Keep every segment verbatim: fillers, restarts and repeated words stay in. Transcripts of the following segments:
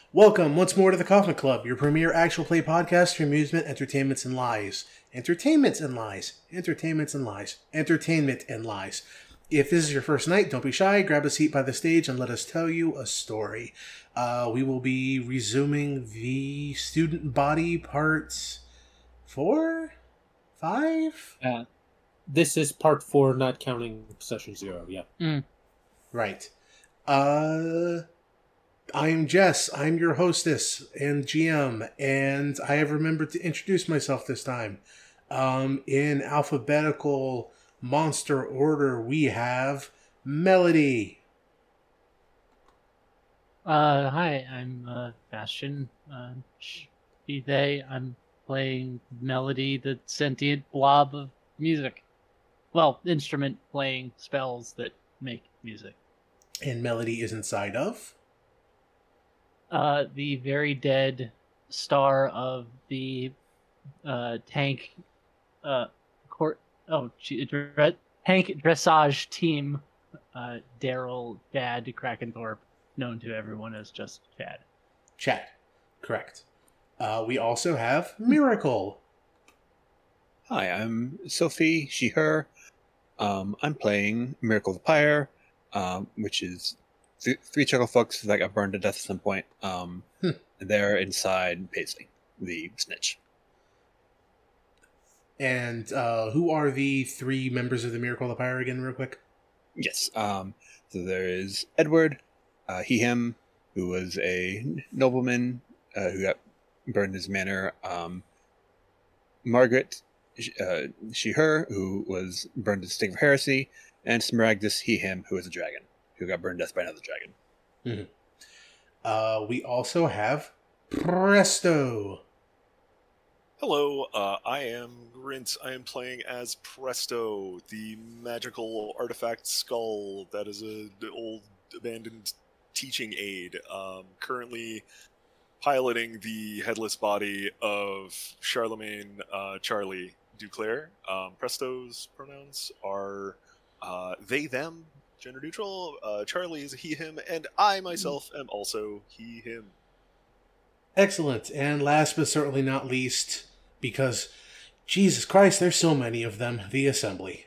Welcome once more to the Coffin Club, your premier actual play podcast for amusement, entertainments, and lies. Entertainments and lies. Entertainments and lies. Entertainment and lies. If this is your first night, don't be shy. Grab a seat by the stage and let us tell you a story. Uh, we will be resuming the student body parts four? Five? Uh, this is part four, not counting session zero, yeah. Mm. Right. Uh... I'm Jess. I'm your hostess and G M, and I have remembered to introduce myself this time. Um, in alphabetical monster order, we have Melody. Uh, hi, I'm uh, Bastion. Uh, she, they. I'm playing Melody, the sentient blob of music. Well, instrument playing spells that make music. And Melody is inside of? Uh, the very dead star of the uh, tank, uh, court. Oh, gee, dre- tank dressage team. Uh, Daryl Chad Krakenthorpe, known to everyone as just Chad. Chad, correct. Uh, we also have Miracle. Hi, I'm Sophie. She, her. Um, I'm playing Miracle the Pyre, um, which is. Th- three chuckle fucks that got burned to death at some point. Um, hmm. They're inside Paisley, the snitch. And uh, who are the three members of the Miracle of the Pyre again, real quick? Yes. Um, so there is Edward, uh, he, him, who was a nobleman uh, who got burned in his manor. Um, Margaret, uh, she, her, who was burned in the stake of heresy. And Smaragdus, he, him, who was a dragon, who got burned to death by another dragon. Mm-hmm. Uh, we also have Presto. Hello, uh, I am Grint. I am playing as Presto, the magical artifact skull that is an old abandoned teaching aid. Um, currently piloting the headless body of Charlemagne uh, Charlie Duclair. Um, Presto's pronouns are uh, they, them, gender neutral. Uh, Charlie is a he, him, and I myself am also he, him. Excellent. And last but certainly not least, because Jesus Christ, there's so many of them, the Assembly.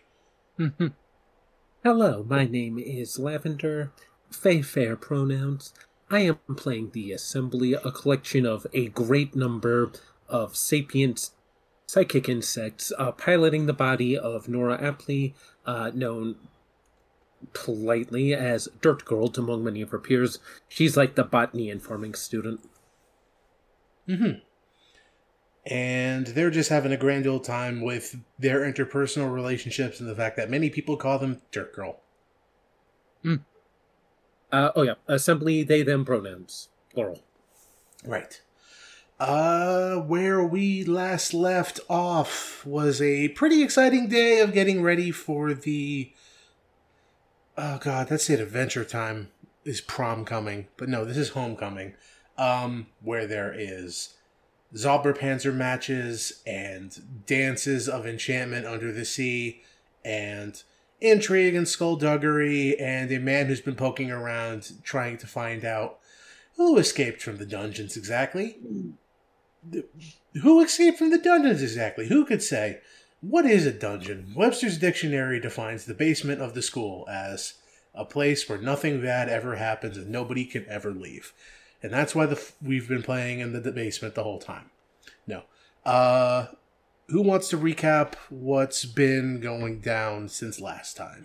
Hello, my name is Lavender. Fae fair pronouns. I am playing the Assembly, a collection of a great number of sapient psychic insects, uh, piloting the body of Nora Apley, uh, known politely as Dirt Girl among many of her peers. She's like the botany informing student. Mm-hmm. And they're just having a grand old time with their interpersonal relationships and the fact that many people call them Dirt Girl. Mm. Uh, oh yeah, Assembly, they, them pronouns, plural. Right. Uh, where we last left off was a pretty exciting day of getting ready for the... Oh god, that's it, Adventure Time is prom coming. But no, this is homecoming. Um, where there is Zauberpanzer matches and dances of enchantment under the sea and intrigue and skullduggery and a man who's been poking around trying to find out who escaped from the dungeons exactly. Who escaped from the dungeons exactly? Who could say? What is a dungeon? Webster's Dictionary defines the basement of the school as a place where nothing bad ever happens and nobody can ever leave. And that's why the we've been playing in the, the basement the whole time. No. Uh, who wants to recap what's been going down since last time?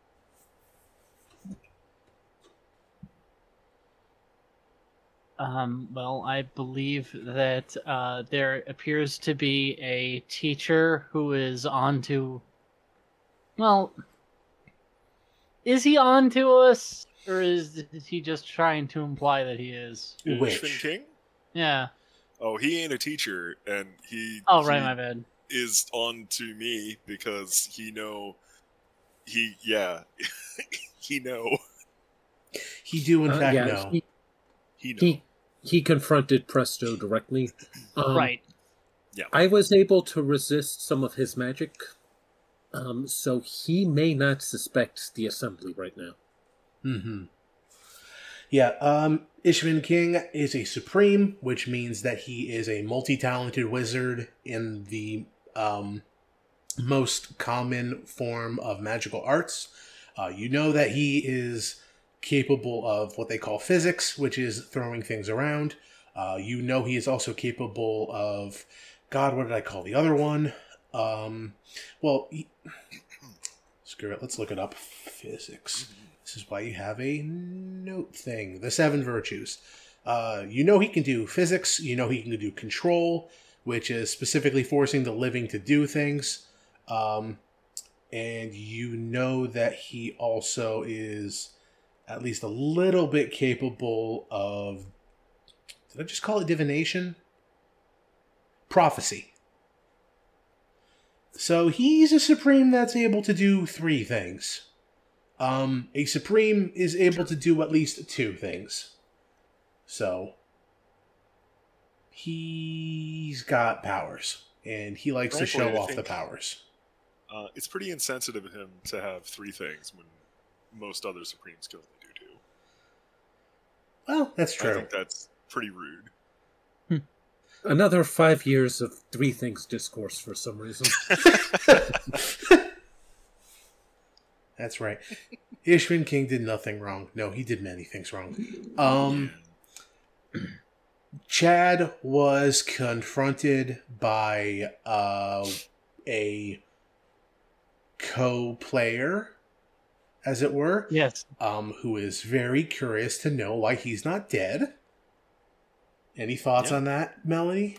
Um, well, I believe that uh, there appears to be a teacher who is on to... Well, is he on to us? Or is, is he just trying to imply that he is? Which? Schwinn King? Yeah. Oh, he ain't a teacher, and he... Oh, right, he my bad. ...is on to me because he know... He, yeah. he know. He do, in Uh, fact, yeah, know. He, He know. he, he confronted Presto directly. Um, Right. Yeah. I was able to resist some of his magic, um, so he may not suspect the Assembly right now. Mm-hmm. Yeah, um, Ishvan King is a supreme, which means that he is a multi-talented wizard in the um, most common form of magical arts. Uh, you know that he is capable of what they call physics, which is throwing things around. Uh, you know he is also capable of, God, what did I call the other one? Um, well, he, screw it, let's look it up. Physics. This is why you have a note thing. The seven virtues. Uh, you know he can do physics. You know he can do control, which is specifically forcing the living to do things. Um, and you know that he also is at least a little bit capable of, did I just call it divination? Prophecy. So he's a supreme that's able to do three things. Um, a supreme is able to do at least two things. So he's got powers, and he likes to Frankly, show I off the think- powers. Uh, it's pretty insensitive of him to have three things when most other Supremes can only do two. Well, that's I true. think that's pretty rude. Another five years of three things discourse for some reason. That's right. Ishvan King did nothing wrong. No, he did many things wrong. Um, Chad was confronted by uh, a co-player, as it were, Yes. um, who is very curious to know why he's not dead. Any thoughts Yeah. on that, Melanie?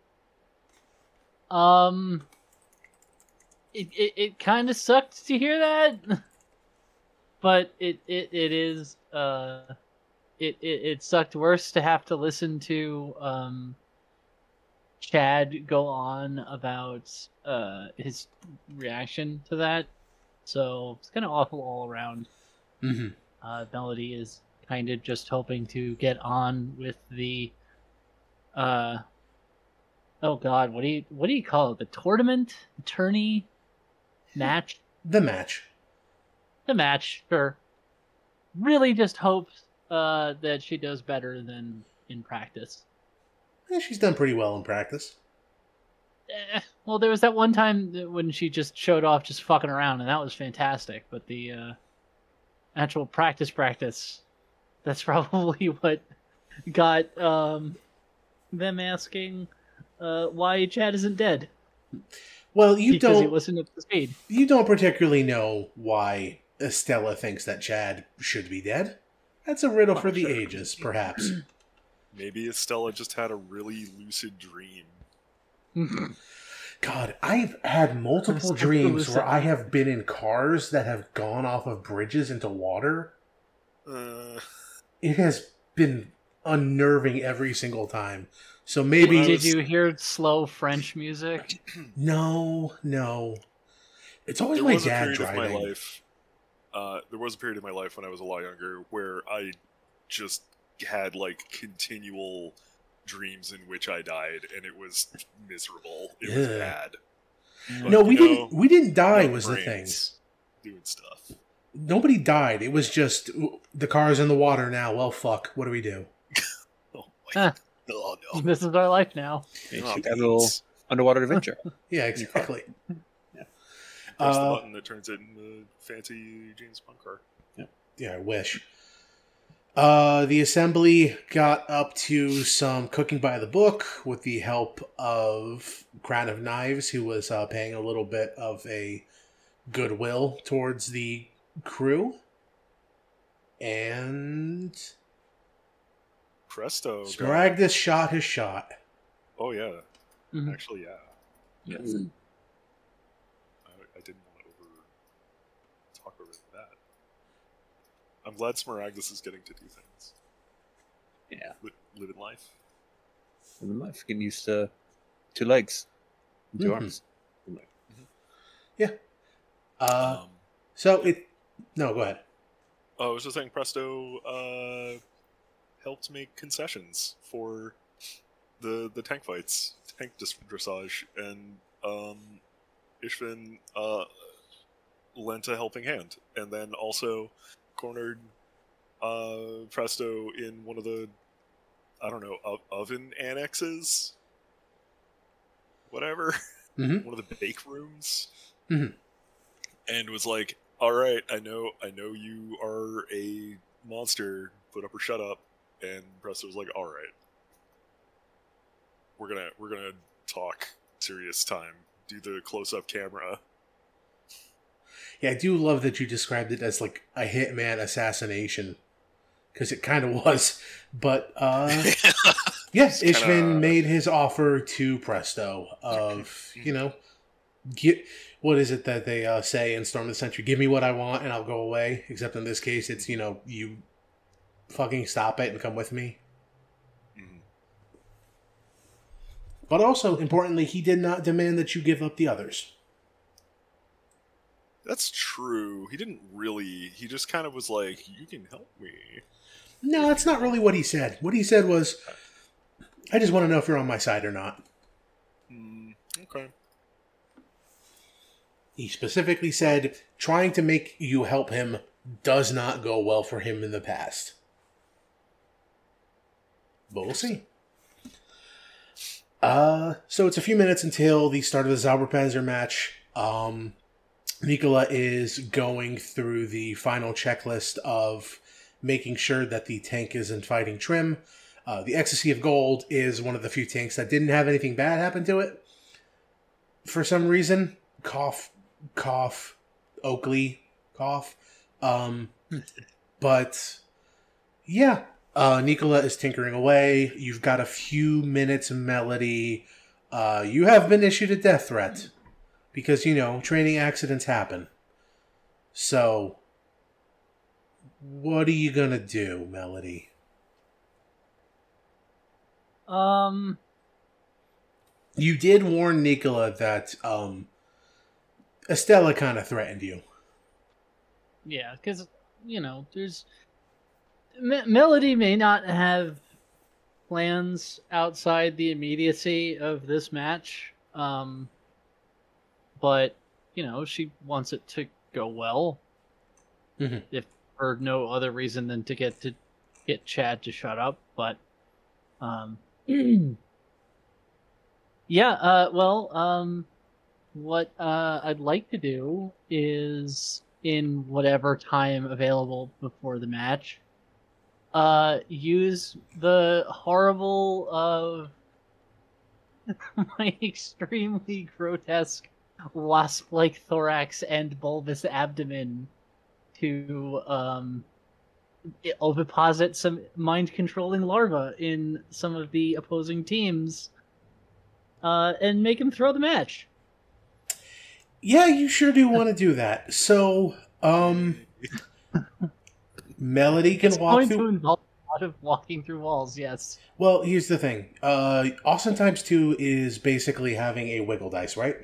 Um, it it, it kind of sucked to hear that, but it, it, it is uh, it, it it sucked worse to have to listen to um, Chad go on about uh his reaction to that. So it's kind of awful all around. Mm-hmm. Uh, Melody is kind of just hoping to get on with the uh oh god, what do you what do you call it? The tournament, the tourney, match, The match. the match. Sure. Really, just hopes uh that she does better than in practice. Eh, she's done pretty well in practice. Eh, well, there was that one time that when she just showed off, just fucking around, and that was fantastic. But the uh, actual practice, practice, that's probably what got um, them asking uh, why Chad isn't dead. Well, you because he don't. wasn't up to speed. You don't particularly know why Estella thinks that Chad should be dead. That's a riddle for the Sure. ages, perhaps. Maybe Estella just had a really lucid dream. God, I've had multiple That's dreams lucid. where I have been in cars that have gone off of bridges into water. Uh, It has been unnerving every single time. So maybe... Well, Did you hear slow French music? No, no. It's always there my was a dad period of driving. my life. Uh, there was a period of my life when I was a lot younger where I just had like continual dreams in which I died, and it was miserable. It was Ugh. bad. No, But, we you know, didn't. We didn't die. my Was the thing. brain's doing stuff. Nobody died. It was just the car's in the water now. Well, fuck. What do we do? Oh my Huh. oh no! This is our life now. You Oh, should have a little please. underwater adventure. Yeah, exactly. Press the Uh, button that turns it into fancy James Bond car. Yeah, I wish. Uh, the assembly got up to some cooking by the book with the help of Crown of Knives, who was uh, paying a little bit of a goodwill towards the crew. And Presto. got- Smaragdus shot his shot. Oh yeah. Mhm. Actually, yeah. Yes. I, I didn't want to over talk over that. I'm glad Smaragdus is getting to do things. Yeah. Li- live in life. And life getting used to two legs, and 2 Mhm. arms. Uh, um, so it. No, go ahead. oh, I was just saying, Presto uh, helped make concessions for the the tank fights, tank dis- dressage, and um, Ishvin uh, lent a helping hand, and then also cornered uh, Presto in one of the, I don't know, o- oven annexes? Whatever. Mm-hmm. One of the bake rooms. Mhm. And was like, all right, I know I know you are a monster, put up or shut up. And Presto was like, all right. We're gonna we're gonna talk serious time. Do the close up camera. Yeah, I do love that you described it as like a hitman assassination, because it kind of was. But uh, yeah, It's Ishvan kinda- made his offer to Presto of, you know, get what is it that they uh, say in Storm of the Century? Give me what I want and I'll go away. Except in this case, it's, you know, you fucking stop it and come with me. Mhm. But also, importantly, he did not demand that you give up the others. That's true. He didn't really. He just kind of was like, "You can help me." No, that's not really what he said. What he said was, I just want to know if you're on my side or not. Mm, okay. He specifically said, trying to make you help him does not go well for him in the past. But we'll see. Uh, so it's a few minutes until the start of the Zauberpanzer match. Um, Nicola is going through the final checklist of making sure that the tank is in fighting trim. Uh, the Ecstasy of Gold is one of the few tanks that didn't have anything bad happen to it. For some reason, cough, cough, Oakley, cough. Um, but yeah, uh, Nicola is tinkering away. You've got a few minutes of Melody. Uh, you have been issued a death threat because, you know, training accidents happen. So, what are you gonna do, Melody? Um, You did warn Nicola that um, Estella kind of threatened you. yeah, because, you know, there's... Me- Melody may not have plans outside the immediacy of this match, um, but, you know, she wants it to go well. Mhm. If for no other reason than to get to get Chad to shut up, but um yeah, uh well, um what uh I'd like to do is, in whatever time available before the match, uh use the horrible uh my extremely grotesque wasp-like thorax and bulbous abdomen to um oviposit some mind-controlling larvae in some of the opposing teams, uh, and make him throw the match. Yeah, you sure do want to do that. So, um, Melody can It's walk going through. to involve a lot of walking through walls, yes. Well, here's the thing. Uh, Austin times two is basically having a wiggle dice, right?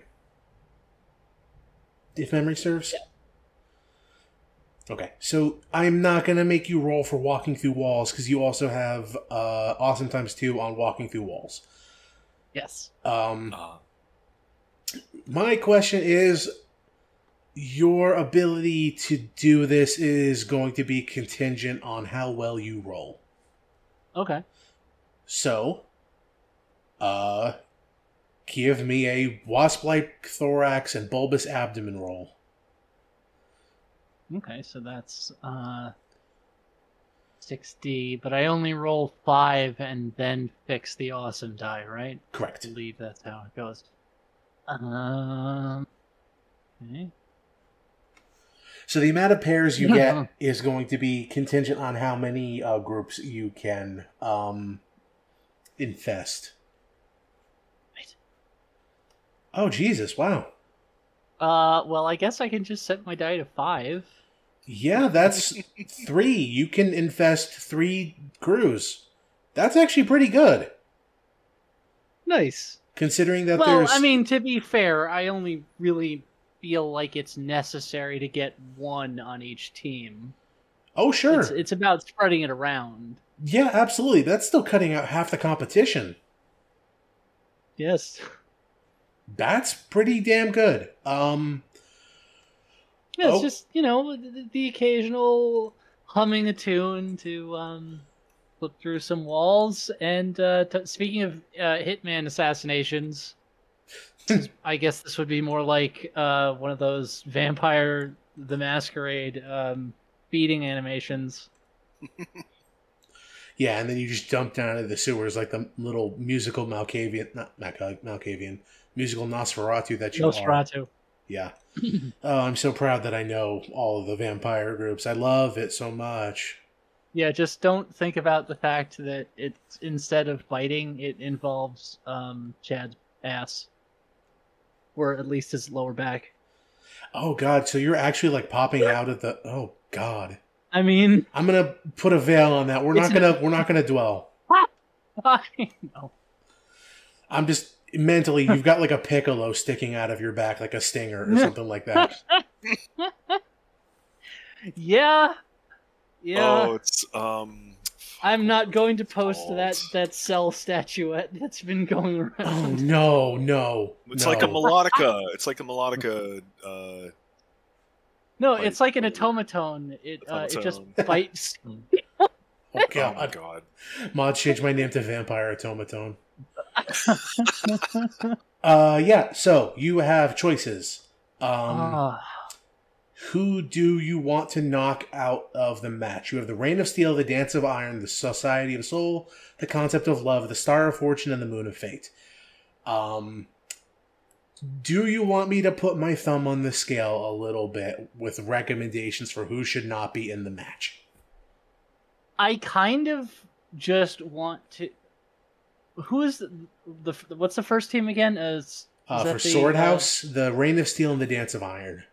If memory serves. Yeah. Okay, so I'm not gonna make you roll for walking through walls because you also have uh, Awesome times two on walking through walls. Yes. Um, Uh, my question is, your ability to do this is going to be contingent on how well you roll. Okay. So, uh, give me a wasp-like thorax and bulbous abdomen roll. Okay, so that's uh sixty, but I only roll five and then fix the awesome die, right? I Correct. believe that's how it goes. Um. Okay. So the amount of pairs you Yeah. get is going to be contingent on how many uh, groups you can um, infest. Right. Oh, Jesus, wow. Uh, well, I guess I can just set my die to five. Yeah, that's three. You can infest three crews. That's actually pretty good, Nice. considering that Well, there's... I mean, to be fair, I only really feel like it's necessary to get one on each team. Oh, sure. It's, it's about spreading it around. Yeah, absolutely. That's still cutting out half the competition. Yes. That's pretty damn good. Um, Yeah, it's Oh. just, you know, the, the occasional humming a tune to um, flip through some walls. And uh, t- speaking of uh, Hitman assassinations, I guess this would be more like uh, one of those Vampire the Masquerade um, feeding animations. Yeah, and then you just dump down into the sewers like the little musical Malkavian, not Mal- Malkavian, musical Nosferatu that you are. Nosferatu. Yeah. Oh, I'm so proud that I know all of the vampire groups. I love it so much. Yeah, just don't think about the fact that it's instead of biting, it involves um, Chad's ass. Or at least his lower back. Oh, God, so you're actually, like, popping out of the... Oh, God. I mean... I'm gonna put a veil on that. We're not gonna... We're not gonna dwell. I know. I'm just... Mentally, you've got, like, a piccolo sticking out of your back, like a stinger or something like that. Yeah. Yeah. Oh, it's, um... I'm not going to post called? that, that cell statuette that's been going around. Oh, no, no. It's no. like a melodica. It's like a melodica. Uh, No, Like, it's like an uh, automaton. It uh, it just automaton. bites. Oh, oh my God. god. Mod changed my name to Vampire Automaton. uh, yeah, so you have choices. Um, Ah. who do you want to knock out of the match? You have the Reign of Steel, the Dance of Iron, the Society of Soul, the Concept of Love, the Star of Fortune, and the Moon of Fate. Um, do you want me to put my thumb on the scale a little bit with recommendations for who should not be in the match? I kind of just want to. Who is the, the what's the first team again? Is, is Uh, that for the, Sword uh, House, the Reign of Steel, and the Dance of Iron.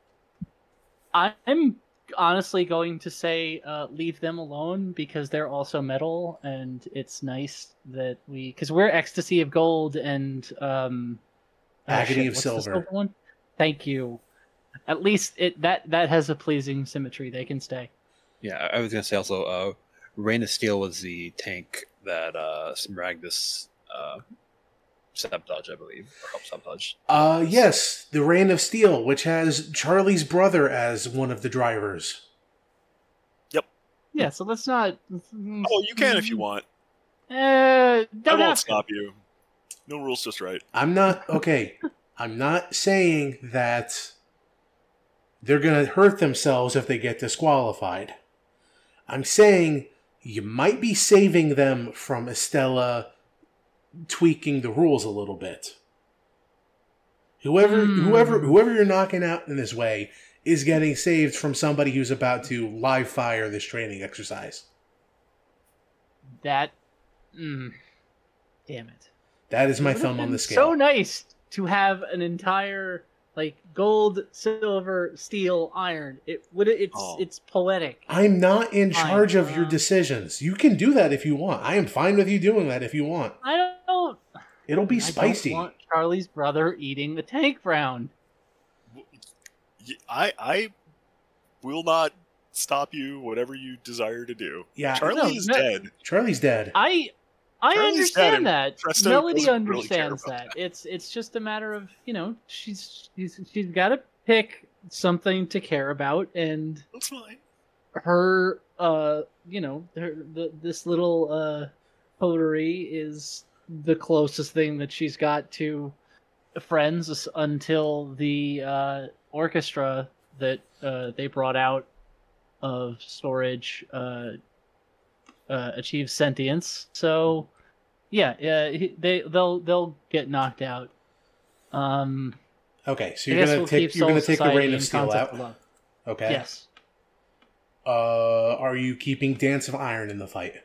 I'm honestly going to say uh, leave them alone because they're also metal, and it's nice that we because we're Ecstasy of Gold and um, oh, Agony shit, of what's the Silver. one? Thank you. At least it that that has a pleasing symmetry. They can stay. Yeah, I I was gonna say also, uh, Reign of Steel was the tank that uh, Smaragdus uh, sabotage, I believe, or helped sabotage. Uh, yes, the Reign of Steel, which has Charlie's brother as one of the drivers. Yeah, so let's not. Oh, you can if you want. Uh, I don't won't have to. stop you. No rules, just right. I'm not, okay, I'm not saying that they're going to hurt themselves if they get disqualified. I'm saying you might be saving them from Estella tweaking the rules a little bit. Whoever, Hmm. whoever, whoever you're knocking out in this way is getting saved from somebody who's about to live fire this training exercise. That. Mm, damn it. That is my It would've thumb on been the scale. So nice to have an entire like gold, silver, steel, iron. It would. It's Oh. it's poetic. I'm not in Fine, charge of your uh, decisions. You can do that if you want. I am fine with you doing that if you want. I don't. It'll be I spicy. don't want Charlie's brother eating the tank round. Y- I I will not stop you. Whatever you desire to do. Yeah, Charlie No, is no. dead. Charlie's dead. I I Charlie's dead understand and that. Presto Melody doesn't really care understands about that. It's it's just a matter of you know she's she's she's got to pick something to care about, and That's fine. her uh you know her, the, this little uh coterie is the closest thing that she's got to friends until the uh orchestra that uh they brought out of storage uh uh achieves sentience. So yeah, yeah he- they they'll they'll get knocked out. um Okay, so I you're guess gonna we'll take keep you're gonna Soul take the Society Reign of and Steel Concept out. of Love. Okay. Yes. Uh, are you keeping Dance of Iron in the fight?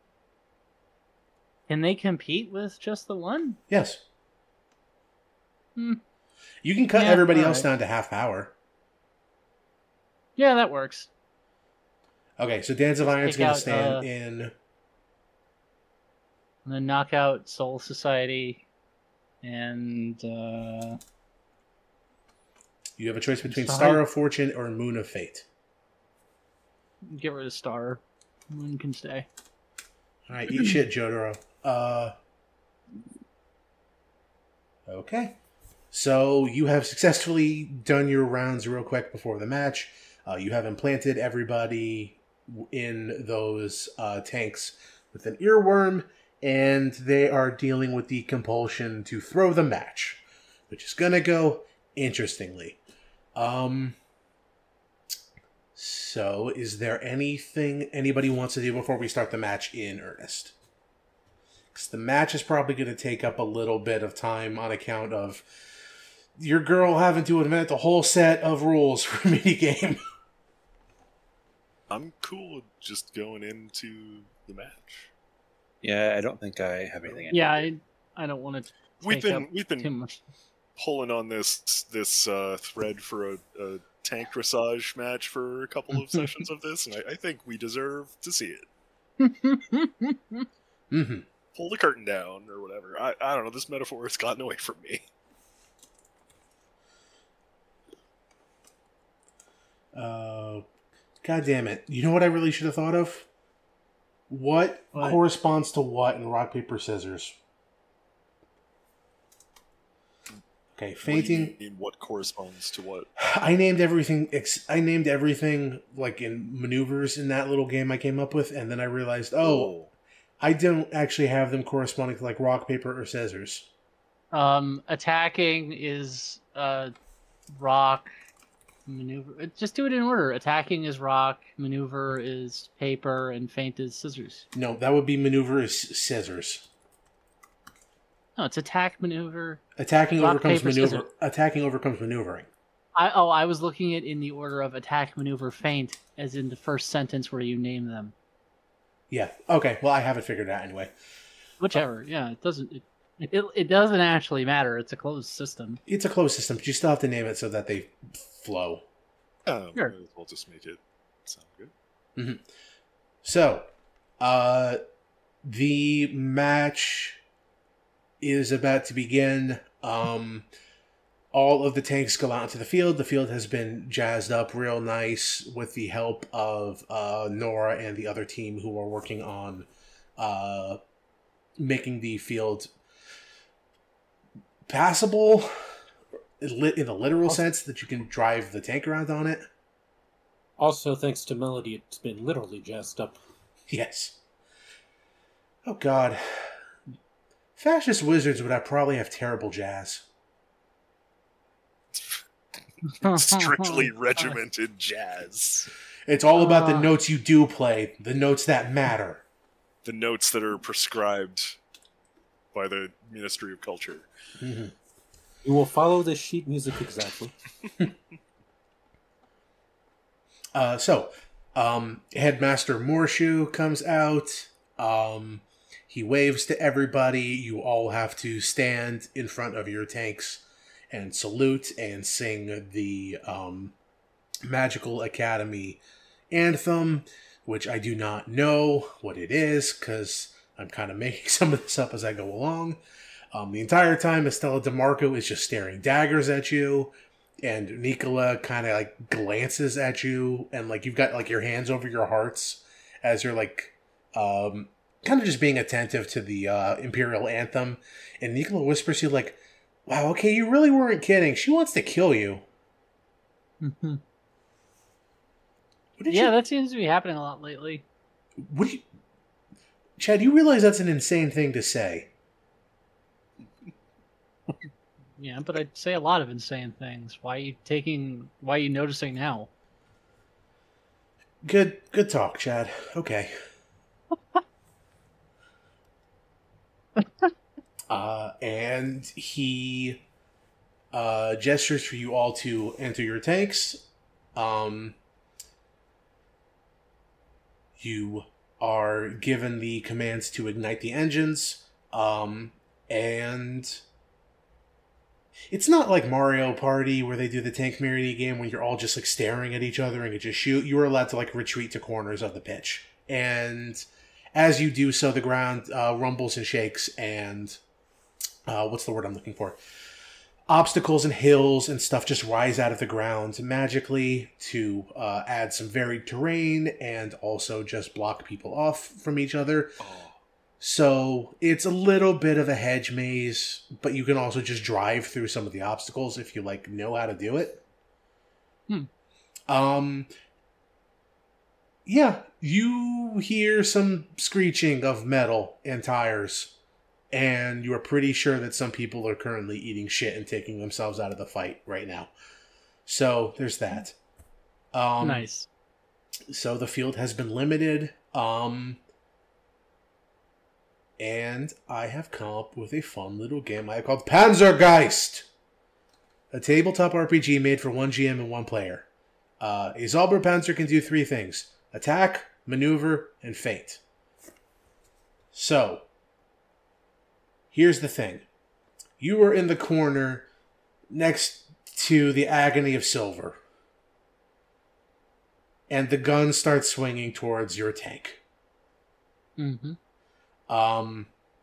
Can they compete with just the one? Yes. Hmm. You can cut Yeah, everybody all else right. down to half power. Yeah, that works. Okay, so Dance of Just Iron's take gonna out, stand uh, in. And then knock out Soul Society, and uh, You have a choice between Sorry. Star of Fortune or Moon of Fate. get rid of Star. Moon can stay. All right, eat shit, Jotaro. Uh, okay. So you have successfully done your rounds real quick before the match. Uh, you have implanted everybody in those uh, tanks with an earworm, and they are dealing with the compulsion to throw the match, which is gonna go interestingly. Um, so, is there anything anybody wants to do before we start the match in earnest? Because the match is probably going to take up a little bit of time on account of your girl having to invent a whole set of rules for a minigame. I'm cool with just going into the match. Yeah, I don't think I have anything. Yeah, I, I don't want to. We've been we've too been much. pulling on this this uh, thread for a, a tank dressage match for a couple of sessions of this, and I, I think we deserve to see it. Mm-hmm. Pull the curtain down or whatever. I, I don't know. This metaphor has gotten away from me. Uh, God damn it. You know what I really should have thought of? What, What? corresponds to what in rock, paper, scissors? Okay, What do you fainting. mean what corresponds to what? I named everything. Ex- I named everything like in maneuvers in that little game I came up with, and then I realized, oh, I don't actually have them corresponding to like rock, paper, or scissors. Um, attacking is uh, rock. Maneuver. Just do it in order. Attacking is rock. Maneuver is paper, and feint is scissors. No, that would be maneuver is scissors. No, it's attack, maneuver. Attacking Rock, overcomes paper, maneuver. scissors. Attacking overcomes maneuvering. I oh, I was looking at it in the order of attack, maneuver, feint, as in the first sentence where you name them. Yeah. Okay. Well, I have it figured out anyway. Whichever. Yeah, it doesn't. It, it, it doesn't actually matter. It's a closed system. It's a closed system, but you still have to name it so that they flow. Um, Sure. We'll just make it sound good. Mm-hmm. So, uh, the match is about to begin. Um, all of the tanks go out into the field. The field has been jazzed up real nice with the help of uh, Nora and the other team who are working on uh, making the field passable in the literal sense that you can drive the tank around on it. Also, thanks to Melody, it's been literally jazzed up. Yes. Oh, God. Fascist wizards would have probably have terrible jazz. Strictly regimented jazz. It's all about Uh. the notes you do play, the notes that matter. The notes that are prescribed by the Ministry of Culture. Mm-hmm. You will follow this sheet music exactly. Uh, so, um, Headmaster Morshu comes out. Um, he waves to everybody. You all have to stand in front of your tanks and salute and sing the um, Magical Academy anthem, which I do not know what it is because I'm kind of making some of this up as I go along. Um, the entire time, Estella DeMarco is just staring daggers at you. And Nicola kind of like glances at you, and like you've got like your hands over your hearts as you're like um, kind of just being attentive to the uh, Imperial anthem. And Nicola whispers to you like, "Wow, okay, you really weren't kidding. She wants to kill you." Mhm. What did Yeah, you, that seems to be happening a lot lately. what do you, Chad? You realize that's an insane thing to say? Yeah, but I say a lot of insane things. Why are you taking? Why are you noticing now? Good, good talk, Chad. Okay. uh, and he uh, gestures for you all to enter your tanks. Um, you are given the commands to ignite the engines, um, and it's not like Mario Party where they do the tank community game where you're all just like staring at each other and you just shoot. You are allowed to like retreat to corners of the pitch, and as you do so, the ground uh, rumbles and shakes, and uh, what's the word I'm looking for? Obstacles and hills and stuff just rise out of the ground magically to uh, add some varied terrain and also just block people off from each other. Oh. So it's a little bit of a hedge maze, but you can also just drive through some of the obstacles if you like know how to do it. Hmm. Um, Yeah, you hear some screeching of metal and tires, and you are pretty sure that some people are currently eating shit and taking themselves out of the fight right now. So there's that. Um, Nice. So the field has been limited, um, and I have come up with a fun little game I have called Panzergeist, a tabletop R P G made for one G M and one player. Uh, a Zauberpanzer can do three things: attack, maneuver, and feint. So, here's the thing. You are in the corner next to the Agony of Silver, and the gun starts swinging towards your tank. Mm-hmm. Um,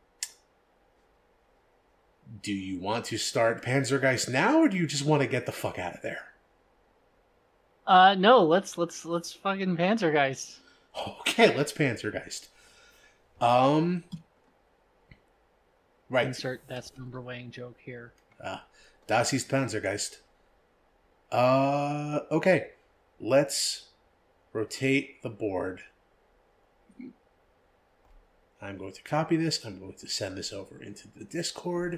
do you want to start Panzergeist now, or do you just want to get the fuck out of there? Uh, no, let's let's let's fucking Panzergeist. Okay, let's Panzergeist. Um, right. Insert that's number weighing joke here. Uh, Das ist Panzergeist. Uh, okay. Let's rotate the board. I'm going to copy this. I'm going to send this over into the Discord.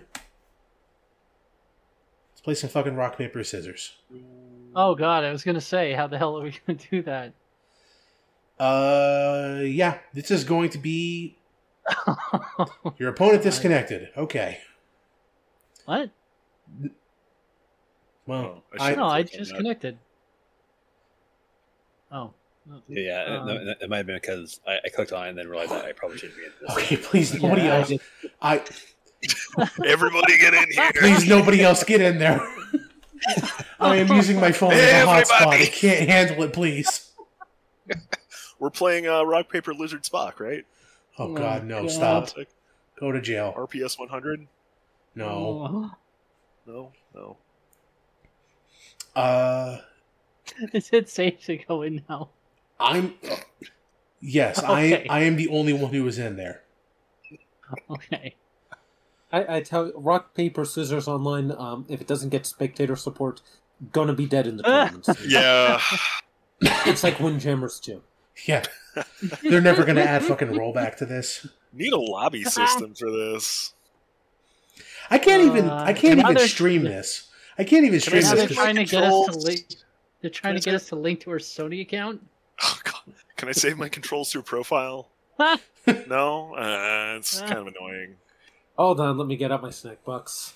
Let's play some fucking rock, paper, scissors. Oh god, I was gonna say, how the hell are we gonna do that? Uh, yeah. This is going to be... Your opponent disconnected. Okay. What? Well, Oh, I I, should- No, I clicked on just that. connected. Oh. Yeah, yeah Um, no, it, it might have been because I, I clicked on it and then realized that I probably shouldn't be in this. okay, please, nobody Yeah, I else. just- I Everybody get in here. Please, nobody else get in there. I am using my phone as a hotspot. Everybody. I can't handle it, please. We're playing uh, Rock, Paper, Lizard, Spock, right? Oh, Oh, God, no. God. Stop. It's like Go to jail. R P S one hundred? No. Oh. No, no. Uh, Is it safe to go in now? I'm... Yes, Okay. I I am the only one who is in there. Okay. I, I tell you, rock, paper, scissors online, um, if it doesn't get spectator support, gonna be dead in the tournament. Yeah. It's like Windjammers too. Yeah. They're never going to add fucking rollback to this. Need a lobby system for this. I can't even... Uh, I can't now even they're- stream this. I can't even Can I stream Now say they're this. my 'cause- trying to get us to controls? link. They're trying Can I to get say- us to link to our Sony account. Oh, God. Can I save my controls through profile? No? Uh, it's kind of annoying. Hold on, let me get out my snack box.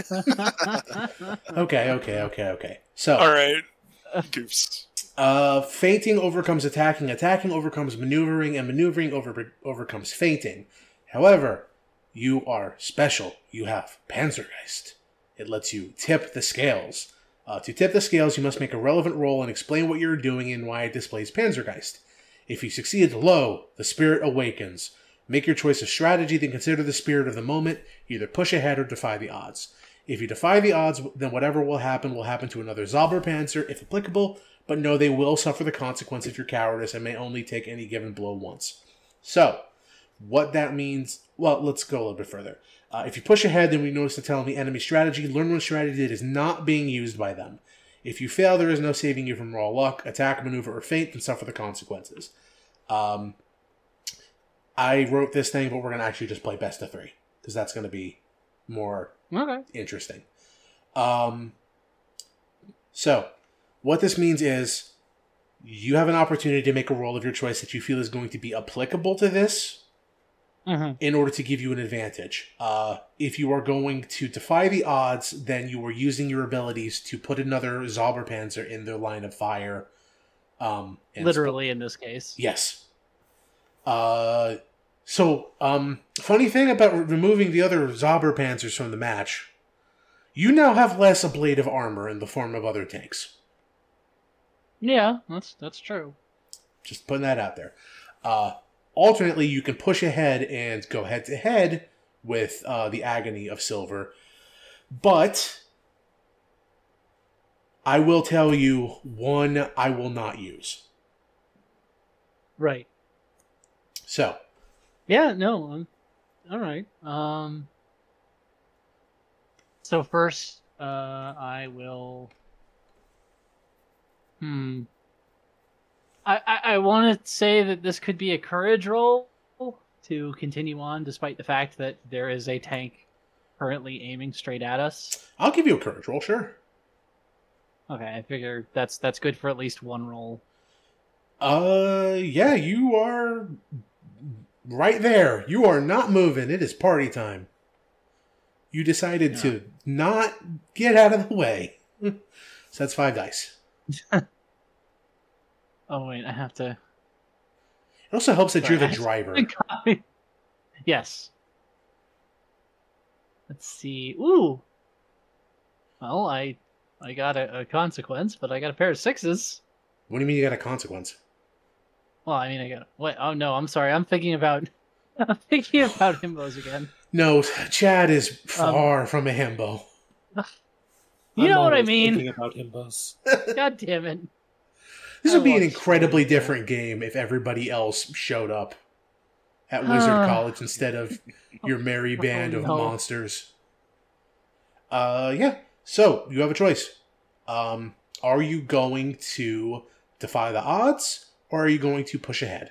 Okay, okay, okay, okay. So... Alright. Goofs. Uh, feinting overcomes attacking, attacking overcomes maneuvering, and maneuvering over overcomes feinting. However, you are special. You have Panzergeist. It lets you tip the scales. Uh, to tip the scales, you must make a relevant roll and explain what you're doing and why it displays Panzergeist. If you succeed, lo, the spirit awakens. Make your choice of strategy, then consider the spirit of the moment. Either push ahead or defy the odds. If you defy the odds, then whatever will happen will happen to another Zauberpanzer, if applicable, but know they will suffer the consequence of your cowardice and may only take any given blow once. So, what that means... Well, let's go a little bit further. Uh, if you push ahead, then we notice to tell them the enemy strategy. Learn one strategy that is not being used by them. If you fail, there is no saving you from raw luck, attack, maneuver, or feint, and suffer the consequences. Um, I wrote this thing, but we're going to actually just play best of three, because that's going to be more Okay. interesting. Um, so, what this means is you have an opportunity to make a roll of your choice that you feel is going to be applicable to this Mm-hmm. in order to give you an advantage. Uh, if you are going to defy the odds, then you are using your abilities to put another Zauberpanzer in their line of fire. Um, and Literally, in this case. Yes. Uh, so, um, funny thing about re- removing the other Zauberpanzers from the match, you now have less ablative armor in the form of other tanks. Yeah, that's that's true. Just putting that out there. Uh, alternately, you can push ahead and go head to head with uh, the Agony of Silver, but I will tell you one I will not use. Right. So, Yeah. No. Um, all right. Um. So first, uh, I will. Hmm. I, I, I want to say that this could be a courage roll to continue on, despite the fact that there is a tank currently aiming straight at us. I'll give you a courage roll, sure. Okay, I figure that's that's good for at least one roll. Uh, yeah, you are right there. You are not moving. It is party time. You decided Yeah. to not get out of the way. So that's five dice. Oh wait, I have to. It also helps that Sorry, you're the I- driver. Yes. Let's see. Ooh. Well, I I got a, a consequence, but I got a pair of sixes. What do you mean you got a consequence? Well, I mean, I got. Wait. Oh no, I'm sorry. I'm thinking about. I'm thinking about himbos again. No, Chad is Um, far from a himbo. You I'm know what I always mean? Thinking about himbos. God damn it. This I would be an watched incredibly Story. different game if everybody else showed up at Wizard Ah. College instead of your merry band Oh, of no. monsters. Uh, yeah. So you have a choice. Um, are you going to defy the odds, or are you going to push ahead?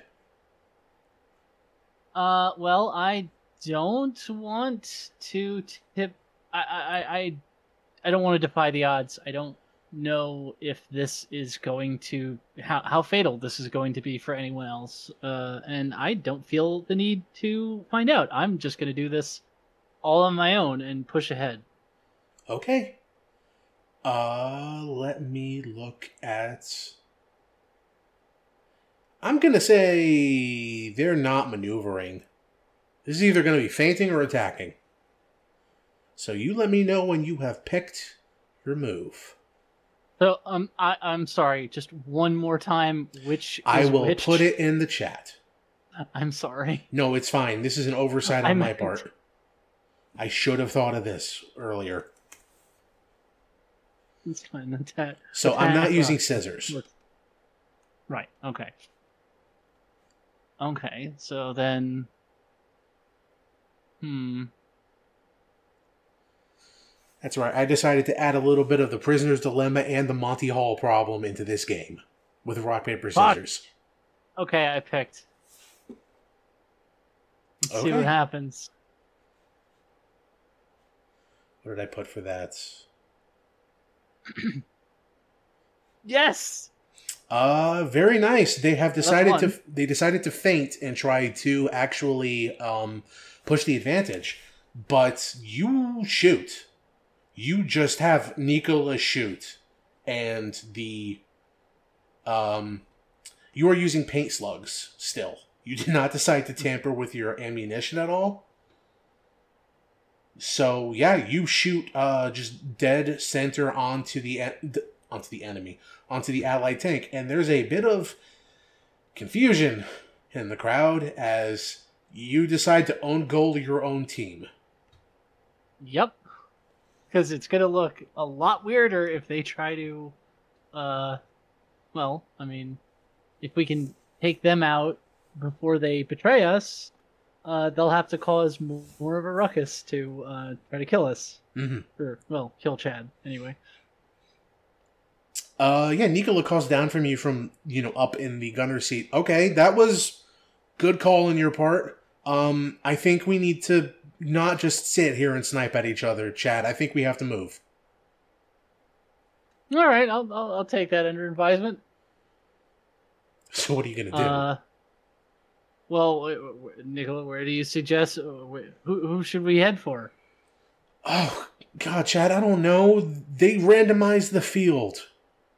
Uh, well, I don't want to tip. I, I, I, I don't want to defy the odds. I don't know if this is going to how how fatal this is going to be for anyone else. Uh, and I don't feel the need to find out. I'm just going to do this all on my own and push ahead. Okay. Uh, let me look at. I'm gonna say they're not maneuvering. This is either gonna be feinting or attacking. So you let me know when you have picked your move. So um, I I'm sorry. Just one more time. Which is I will which? put it in the chat. I'm sorry. No, it's fine. This is an oversight on I'm- my part. I should have thought of this earlier. It's fine. Attack. So I'm not attack, using uh, scissors. look. Right. Okay. Okay. So then. Hmm. That's right. I decided to add a little bit of the prisoner's dilemma and the Monty Hall problem into this game with rock paper Fuck. scissors. Okay, I picked. Let's see Okay. what happens. What did I put for that? Yes. Uh, very nice. They have decided to one. they decided to feint and try to actually um push the advantage, but you shoot. You just have Nicola shoot, and the um you are using paint slugs still. You did not decide to tamper with your ammunition at all. So yeah, you shoot uh just dead center onto the en- onto the enemy, onto the allied tank, and there's a bit of confusion in the crowd as you decide to own goal your own team. Yep. Because it's gonna look a lot weirder if they try to, uh, well, I mean, if we can take them out before they betray us, uh, they'll have to cause mo- more of a ruckus to uh, try to kill us. Mm-hmm. Or, well, kill Chad, anyway. Uh, yeah, Nicola calls down from you from, you know, up in the gunner seat. Okay, that was good call on your part. Um, I think we need to not just sit here and snipe at each other, Chad. I think we have to move. All right, I'll, I'll I'll take that under advisement. So what are you gonna do? Uh, well, w- w- Nicola, where do you suggest? uh, wh- Who who should we head for? Oh, God, Chad, I don't know. They randomized the field.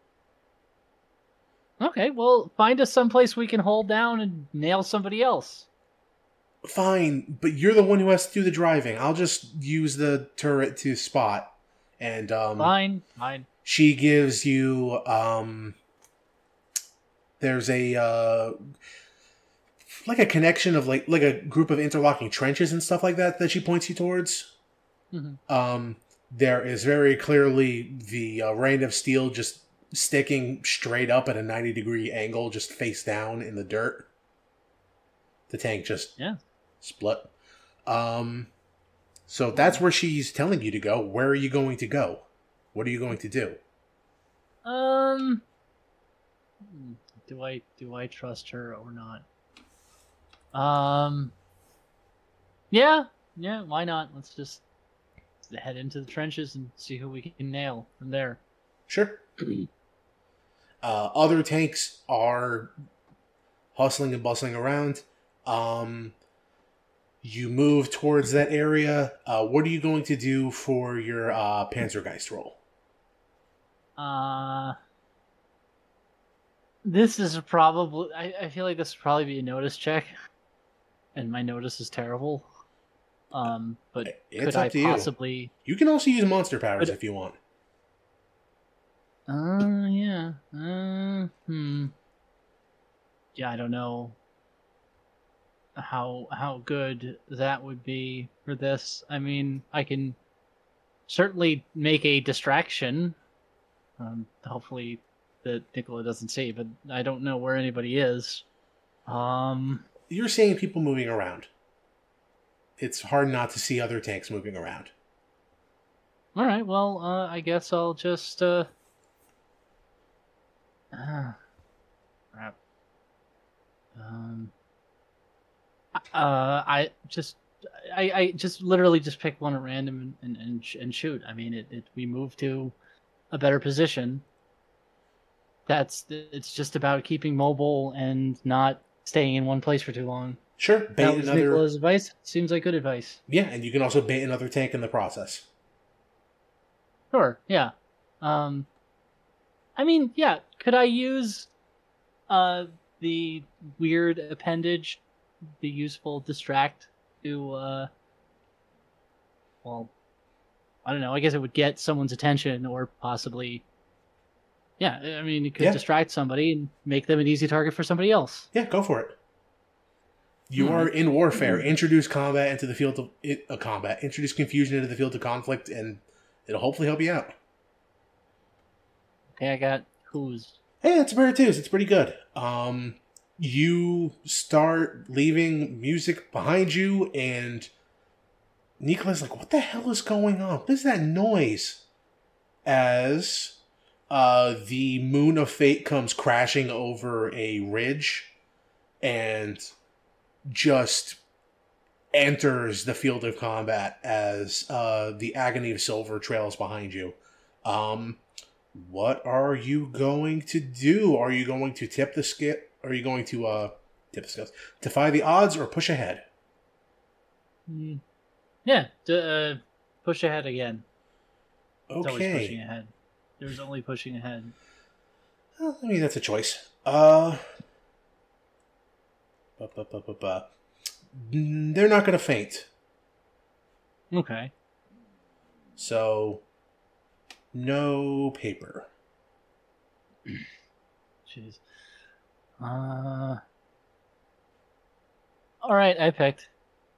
Okay, well, find us someplace we can hold down and nail somebody else. Fine, but you're the one who has to do the driving. I'll just use the turret to spot. And um, Fine, fine. she gives you... Um, there's a... Uh, like a connection of like like a group of interlocking trenches and stuff like that that she points you towards. Mhm. Um, there is very clearly the uh, rain of steel just sticking straight up at a ninety degree angle, just face down in the dirt. The tank just Yeah. split. Um, so that's where she's telling you to go. Where are you going to go? What are you going to do? Um, let's do I do I trust her or not? Um. Yeah, yeah. Why not? Let's just head into the trenches and see who we can nail from there. Sure. uh, other tanks are hustling and bustling around. Um, you move towards that area. Uh, what are you going to do for your uh, Panzergeist roll? Uh. This is probably. I, I feel like this would probably be a notice check, and my notice is terrible. Um, but It's could up I to you. possibly? You can also use monster powers Could- if you want. Uh, yeah. Uh, hmm. Yeah, I don't know how how good that would be for this. I mean, I can certainly make a distraction. Um, hopefully that Nicola doesn't see, but I don't know where anybody is. Um, You're seeing people moving around. It's hard not to see other tanks moving around. all right. Well, uh, I guess I'll just. Uh, uh, crap. Um. Uh, I just, I, I just literally just pick one at random and and and, sh- and shoot. I mean, it, it. We move to a better position. That's it's just about keeping mobile and not staying in one place for too long. Sure, bait That was another. Nicola's advice. Seems like good advice. Yeah, and you can also bait another tank in the process. Sure. Yeah. Um. I mean, yeah. Could I use, uh, the weird appendage, the useful distract to, uh, well, I don't know. I guess it would get someone's attention or possibly. Yeah, I mean, it could Yeah. distract somebody and make them an easy target for somebody else. Yeah, go for it. You Hmm. are in warfare. Introduce combat into the field of it, uh, combat. Introduce confusion into the field of conflict, and it'll hopefully help you out. Okay, I got who's. Hey, it's Bear Twos. It's pretty good. Um, you start leaving music behind you, and Nicola's like, "What the hell is going on? What is that noise?" As uh, the Moon of Fate comes crashing over a ridge, and just enters the field of combat as uh, the Agony of Silver trails behind you. Um, what are you going to do? Are you going to tip the scale? Are you going to uh, tip the scales? Defy the odds or push ahead? Hmm. Yeah, d- uh, push ahead again. It's always pushing Okay. ahead. There's only pushing ahead. Well, I mean, that's a choice. Uh, bu- bu- bu- bu- bu. Mm, they're not going to faint. Okay. So, no paper. Jeez. Uh. All right, I picked.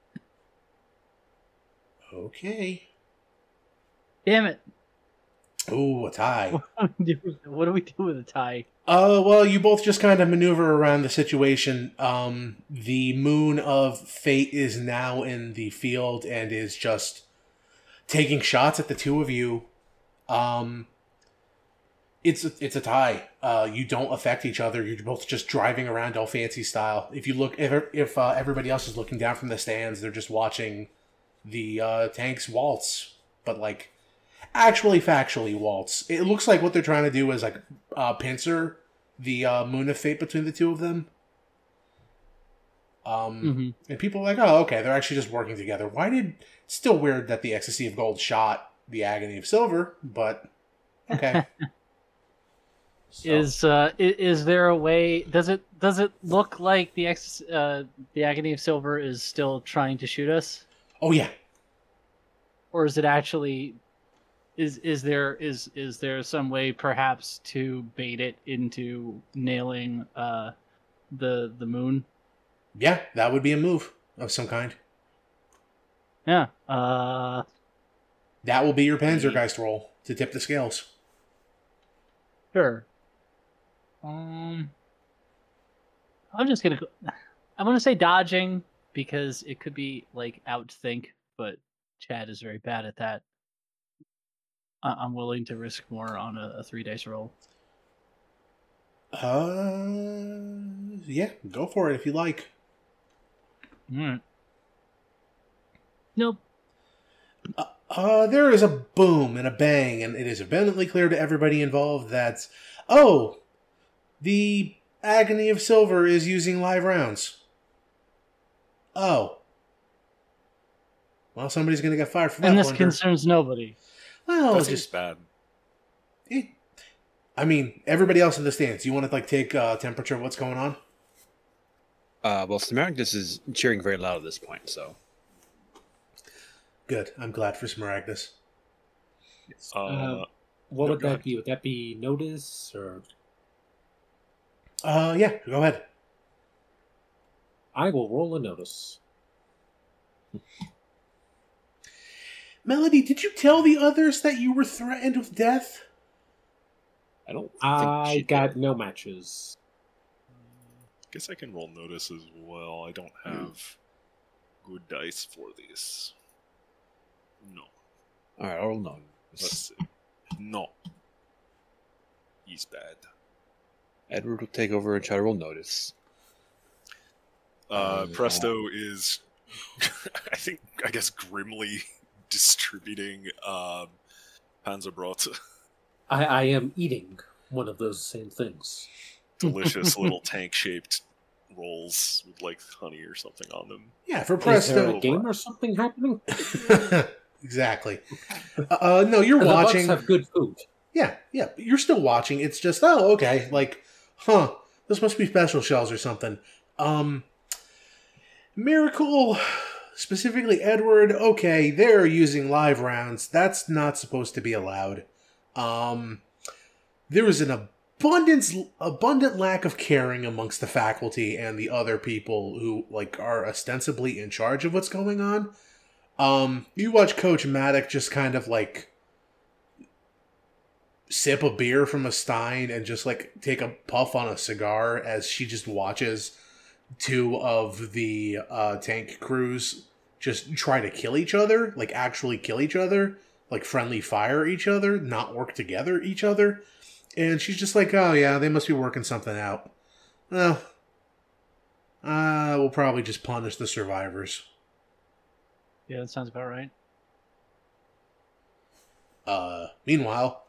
Okay. Damn it! Ooh, a tie. What do we do, what do, we do with a tie? Uh, well, you both just kind of maneuver around the situation. Um, the Moon of Fate is now in the field and is just taking shots at the two of you. Um, it's a, it's a tie. Uh, you don't affect each other. You're both just driving around all fancy style. If you look, if if uh, everybody else is looking down from the stands, they're just watching the uh, tanks waltz, but like actually factually waltz. It looks like what they're trying to do is like uh, pincer the uh, Moon of Fate between the two of them. Um, Mm-hmm. and people are like, oh, okay, they're actually just working together. Why did... It's still weird that the Ecstasy of Gold shot the Agony of Silver, but okay. So, Is uh i- is there a way? Does it does it look like the ex uh the Agony of Silver is still trying to shoot us, oh yeah. or is it actually? Is is there is is there some way perhaps to bait it into nailing uh the the moon? Yeah, that would be a move of some kind. Yeah. Uh. That will be your Panzergeist roll to tip the scales. Sure. Um. I'm just gonna. Go, I'm gonna say dodging because it could be like outthink, but Chad is very bad at that. I- I'm willing to risk more on a, a three dice roll. Uh, yeah, go for it if you like. Mm. Nope. Uh, uh, there is a boom and a bang, and it is abundantly clear to everybody involved that, oh, the Agony of Silver is using live rounds. Oh. Well, somebody's going to get fired for that And this blunder. concerns nobody. Well, That seems just bad. it, I mean, everybody else in the stands. You want to like take uh, temperature of what's going on? Uh, well, Smaragdus is cheering very loud at this point, so. Good. I'm glad for Smaragdus. Uh, Uh, what no, would go that ahead. be? Would that be notice or? Uh, yeah. Go ahead. I will roll a notice. Melody, did you tell the others that you were threatened with death? I don't think I she got did. no matches. guess I can roll notice as well. I don't have good dice for this. No. Alright, I'll roll notice. Let's see. No. He's bad. Edward will take over and try to roll notice. Uh, Um, Presto is, I think, I guess, grimly distributing um, Panzerbrot. I, I am eating one of those same things. Delicious little tank-shaped rolls with, like, honey or something on them. Yeah, for Is there Presto. a game or something happening? Exactly. Uh, no, you're The watching. Bucks have good food. Yeah, yeah, but you're still watching. It's just, oh, okay, like, huh, this must be special shells or something. Um, Miracle, specifically Edward, okay, they're using live rounds. That's not supposed to be allowed. Um, there is an abundance, abundant lack of caring amongst the faculty and the other people who, like, are ostensibly in charge of what's going on. Um, you watch Coach Maddock just kind of, like, sip a beer from a stein and just like take a puff on a cigar as she just watches two of the uh, tank crews just try to kill each other, like actually kill each other, like friendly fire each other, not work together each other. And she's just like, oh yeah, they must be working something out. Well, uh, we'll probably just punish the survivors. Yeah, that sounds about right. Uh, meanwhile,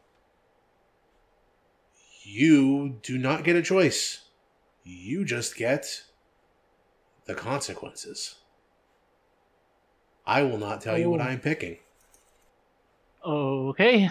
you do not get a choice. You just get the consequences. I will not tell you what Oh. I'm picking. Okay.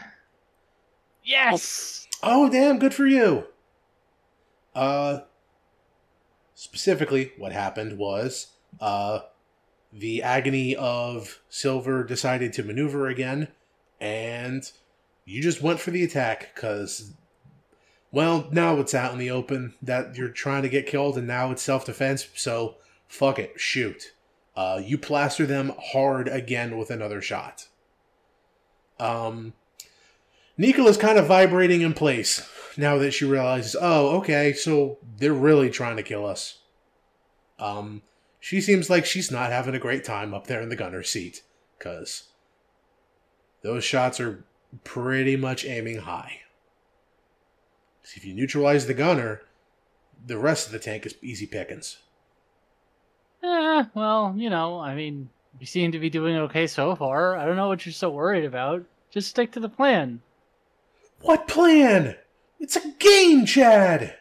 Yes! Oh, damn, good for you. Uh, specifically, what happened was, uh, the Agony of Silver decided to maneuver again, and you just went for the attack, because, well, now it's out in the open that you're trying to get killed, and now it's self-defense, so fuck it, shoot. Uh, you plaster them hard again with another shot. Um, Nicola's kind of vibrating in place now that she realizes, oh, okay, so they're really trying to kill us. Um, she seems like she's not having a great time up there in the gunner seat, because those shots are pretty much aiming high. If you neutralize the gunner, the rest of the tank is easy pickings. Eh, well, you know, I mean, we seem to be doing okay so far. I don't know what you're so worried about. Just stick to the plan. What plan? It's a game, Chad!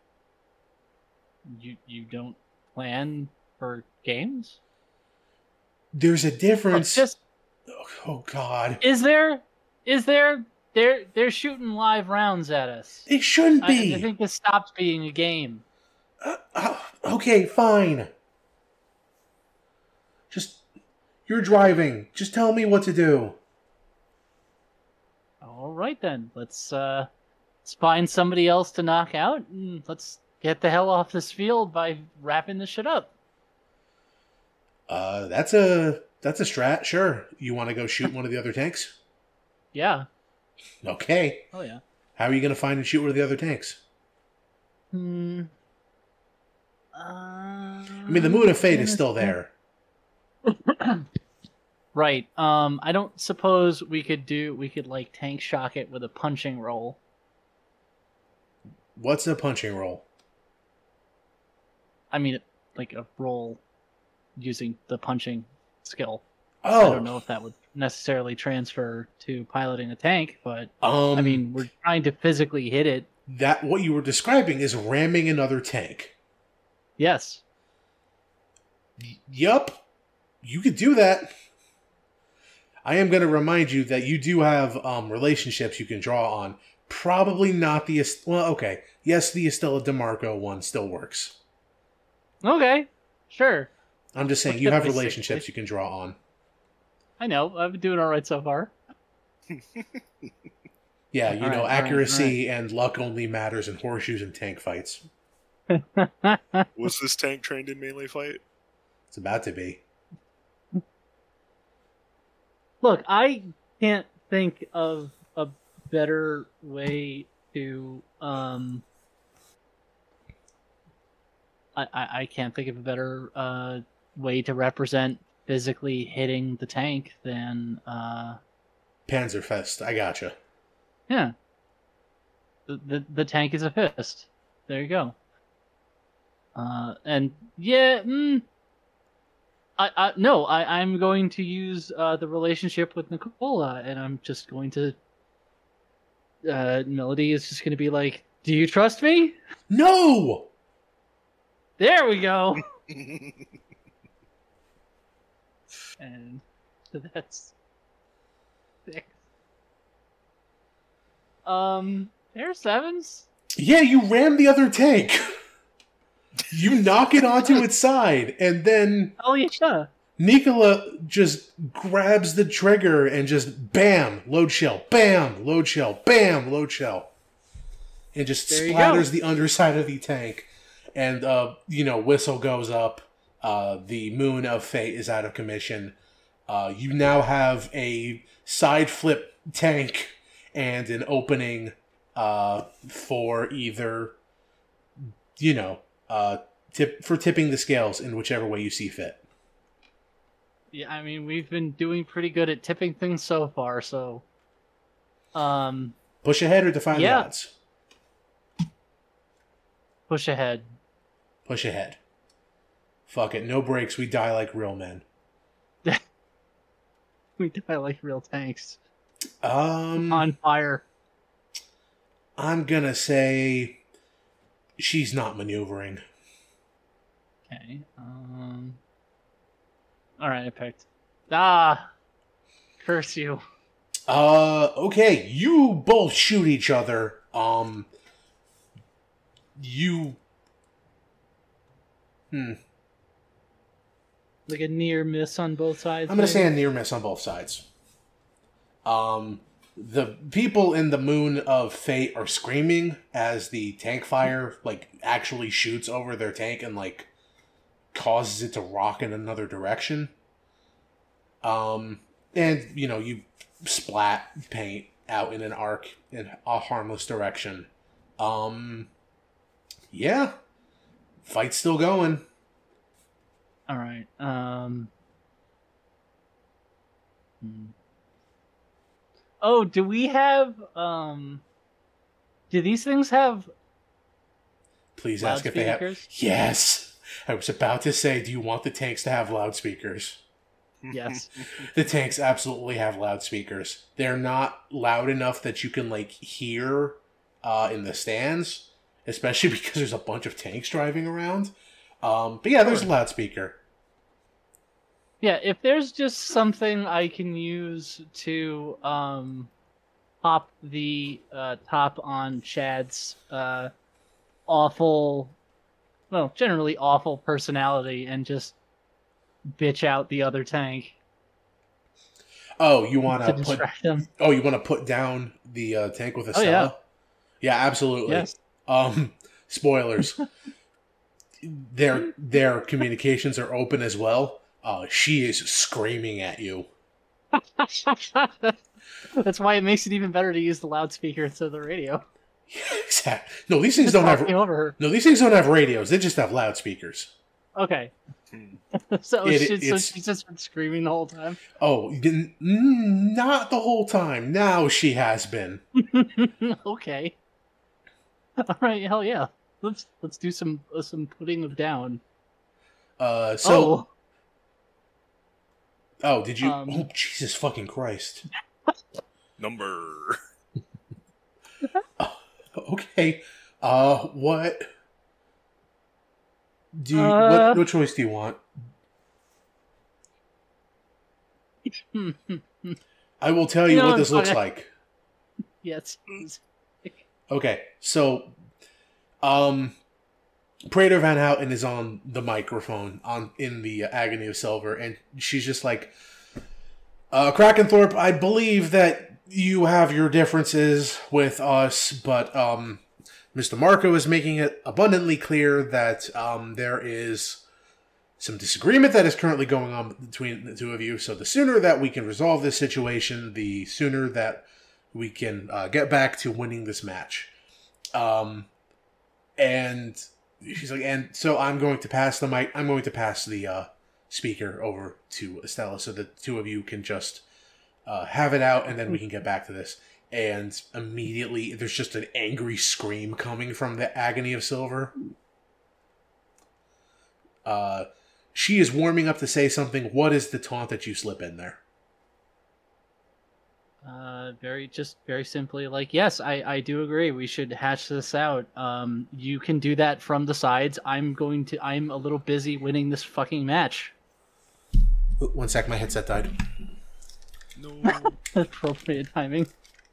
You you don't plan for games? There's a Look, difference. just Oh, God. is there is there they're they're shooting live rounds at us. It shouldn't I, be. I think this stops being a game. Uh, uh, okay, fine. Just, you're driving. Just tell me what to do. All right then, let's uh, let's find somebody else to knock out, and let's get the hell off this field by wrapping this shit up. Uh, that's a that's a strat. Sure. You want to go shoot one of the other tanks? Yeah. Okay. Oh yeah. How are you going to find and shoot one of the other tanks? Hmm. Uh, I mean, the Moon of Fate is still there. Right. Um, I don't suppose we could do we could like tank shock it with a punching roll. What's a punching roll? I mean, like a roll using the punching skill. Oh, I don't know if that would necessarily transfer to piloting a tank, but Um, I mean, we're trying to physically hit it. that what you were describing is ramming another tank. Yes. Y- yup, you could do that. I am going to remind you that you do have um, relationships you can draw on. Probably not the Est- well, okay. Yes, the Estella DeMarco one still works. Okay. Sure. I'm just saying you have Let me see. relationships you can draw on. I know. I've been doing all right so far. Yeah, you All know, right, all right, accuracy and luck only matters in horseshoes and tank fights. Was this tank trained in melee fight? It's about to be. Look, I can't think of a better way to um I, I, I can't think of a better uh way to represent physically hitting the tank than uh Panzerfest, I gotcha. yeah. The the, the tank is a fist. There you go. Uh and yeah, mm, I, I no, I, I'm going to use uh, the relationship with Nicola, and I'm just going to. Uh, Melody is just going to be like, "Do you trust me?" No! There we go. And that's six. Um, there's sevens. Yeah, you ram the other tank. You knock it onto its side, and then Oh yeah. Nicola just grabs the trigger and just bam, load shell, bam, load shell, bam, load shell. And just There you splatters go. the underside of the tank. And, uh, you know, whistle goes up. Uh, the Moon of Fate is out of commission. Uh, you now have a side flip tank and an opening uh, for either, you know, uh, tip for tipping the scales in whichever way you see fit. Yeah, I mean, we've been doing pretty good at tipping things so far, so um Push ahead or define Yeah. the odds? push ahead. Push ahead. Fuck it, no breaks, we die like real men. We die like real tanks. Um, On fire. I'm gonna say she's not maneuvering. Okay. Um Alright, I picked. Ah curse you. Uh, okay, you both shoot each other. Um, you. Hmm. Like a near miss on both sides. I'm gonna maybe? say a near miss on both sides. Um, the people in the Moon of Fate are screaming as the tank fire, like, actually shoots over their tank and, like, causes it to rock in another direction. Um, and, you know, you splat paint out in an arc in a harmless direction. Um, yeah. Fight's still going. Alright. Um hmm. Oh, do we have um do these things have Please ask if they have... loudspeakers? Yes! I was about to say, do you want the tanks to have loudspeakers? Yes. The tanks absolutely have loudspeakers. They're not loud enough that you can, like, hear uh, in the stands, especially because there's a bunch of tanks driving around. Um, but yeah, there's a loudspeaker. Yeah, if there's just something I can use to um pop the uh, top on Chad's uh awful, well, generally awful personality and just bitch out the other tank Oh, you want to to put? distract them. Oh, you want to put down the uh, tank with a Oh, yeah. Stella? Yeah, absolutely. Yes. Um, spoilers. their their communications are open as well. Uh, she is screaming at you. That's why it makes it even better to use the loudspeaker instead of the radio. Exactly. No, these things don't have. Talking over her. No, these things don't have radios. They just have loudspeakers. Okay. so It- she, so it's- she's just been screaming the whole time. Oh, n- not the whole time. Now she has been. Okay. All right, hell yeah. Let's let's do some uh, some putting of down. Uh, so. Oh, Oh, did you? Um, oh, Jesus fucking Christ. Number. Okay. Uh, what? Do you, Uh, what? What choice do you want? I will tell you No, what this looks okay. like. yes. Okay, so, um, Prater Van Houten is on the microphone on in the Agony of Silver, and she's just like, uh, Krakenthorpe, I believe that you have your differences with us, but um, Mister Marco is making it abundantly clear that um, there is some disagreement that is currently going on between the two of you. So the sooner that we can resolve this situation, the sooner that we can uh, get back to winning this match. Um, and she's like, and so I'm going to pass the mic. I'm going to pass the uh, speaker over to Estella, so the two of you can just uh, have it out, and then we can get back to this. And immediately, there's just an angry scream coming from the Agony of Silver. Uh, she is warming up to say something. What is the taunt that you slip in there? Uh, very just very simply, like, yes, I I do agree. We should hatch this out. Um, you can do that from the sides. I'm going to. I'm a little busy winning this fucking match. One sec, my headset died. No. Appropriate timing.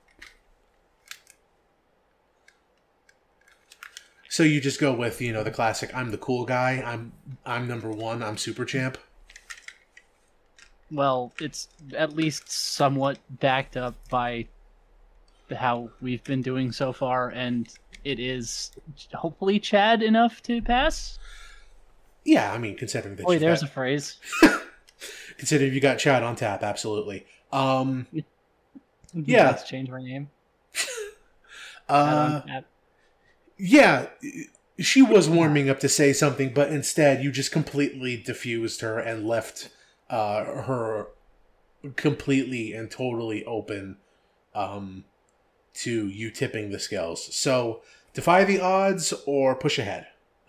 So you just go with, you know, the classic, I'm the cool guy, I'm I'm number one, I'm super champ. Well, it's at least somewhat backed up by how we've been doing so far, and it is hopefully Chad enough to pass. Yeah, I mean, considering that Boy, you've there's got, a phrase. considering you got Chad on tap, absolutely. Um, Yeah. Let's change my name. uh, Chad on tap. yeah, she was warming up to say something, but instead you just completely diffused her and left uh, her completely and totally open um, to you tipping the scales. So, defy the odds or push ahead?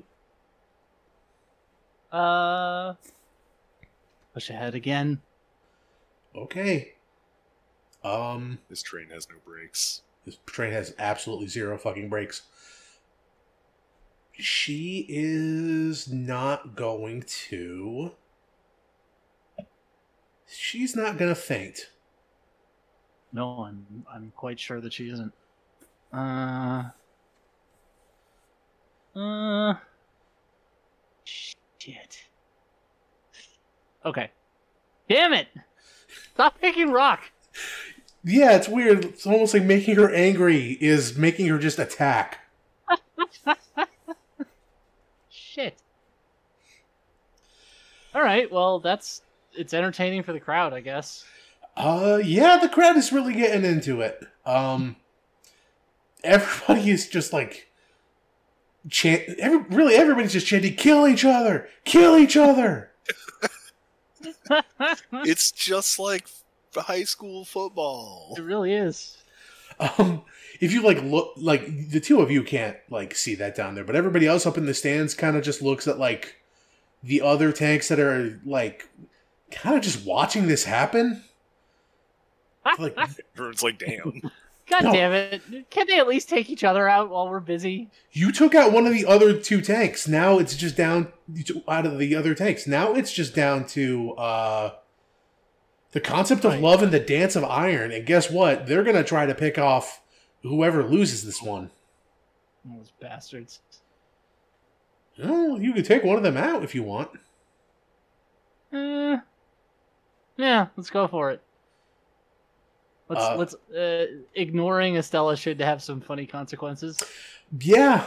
Uh, push ahead again. Okay. Um, This train has no brakes. this train has absolutely zero fucking brakes. She is not going to... She's not going to faint. No, I'm I'm quite sure that she isn't. Uh. Uh. Shit. Okay. Damn it! Stop picking rock. Yeah, it's weird. It's almost like making her angry is making her just attack. Shit. All right. Well, that's it's entertaining for the crowd, I guess. Uh, yeah, the crowd is really getting into it. Um, everybody is just like, chant. Every, really, everybody's just chanting, "Kill each other! Kill each other!" It's just like high school football. It really is. Um, if you like look, like the two of you can't like see that down there, but everybody else up in the stands kind of just looks at like the other tanks that are like kind of just watching this happen. Like, Everyone's like, damn. God No. damn it! Can they at least take each other out while we're busy? you took out one of the other two tanks. Now it's just down out of the other tanks. Now it's just down to uh, the concept of Right. love and the dance of iron. And guess what? They're gonna try to pick off whoever loses this one. Those bastards. Well, you could take one of them out if you want. Uh, yeah, let's go for it. Let's Uh, let's uh, ignoring Estella should have some funny consequences. Yeah.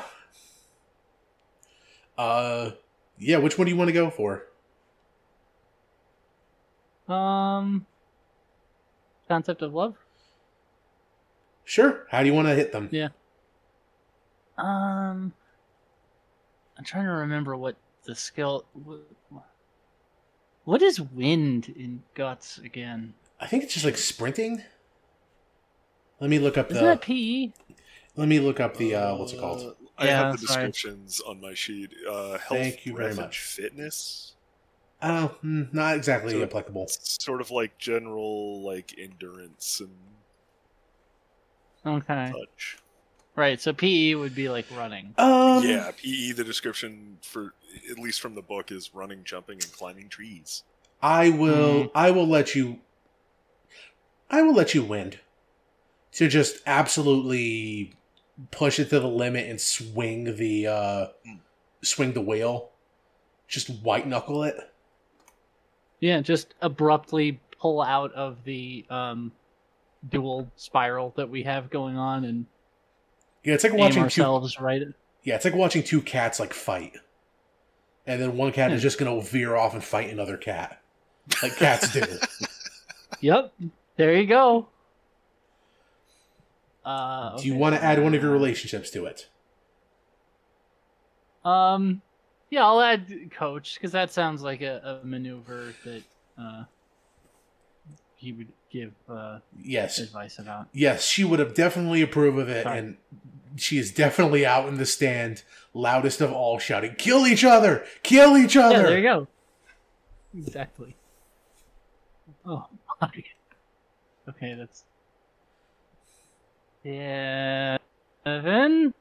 Uh, yeah. Which one do you want to go for? Um, concept of love. Sure. How do you want to hit them? Yeah. Um, I'm trying to remember what the skill. What is wind in guts again? I think it's just like sprinting. Let me look up Isn't the. that P E? Let me look up the, uh, what's it called? Uh, I Yeah, have the sorry. descriptions on my sheet. Uh, health, Thank you very breath, and much. fitness. Oh, hmm, not exactly So- applicable. Sort of like general like endurance and Okay. such. Right. So P E would be like running. Um, Yeah, P E. The description for at least from the book is running, jumping, and climbing trees. I will. Hmm. I will let you. I will let you win. To just absolutely push it to the limit and swing the uh, swing the wheel, just white knuckle it. Yeah. Just abruptly pull out of the um, dual spiral that we have going on and Yeah, it's like aim watching two. ourselves right. Yeah, it's like watching two cats like fight, and then one cat is Hmm. just gonna veer off and fight another cat, like cats do. Yep. There you go. Uh, Do you okay. want to add one of your relationships to it? Um, yeah, I'll add coach because that sounds like a, a maneuver that uh he would give uh Yes. advice about. Yes, she would have definitely approved of it, Sorry. and she is definitely out in the stand, loudest of all, shouting, "Kill each other! Kill each other!" Yeah, there you go. Exactly. Oh my. Okay, that's yeah. Seven.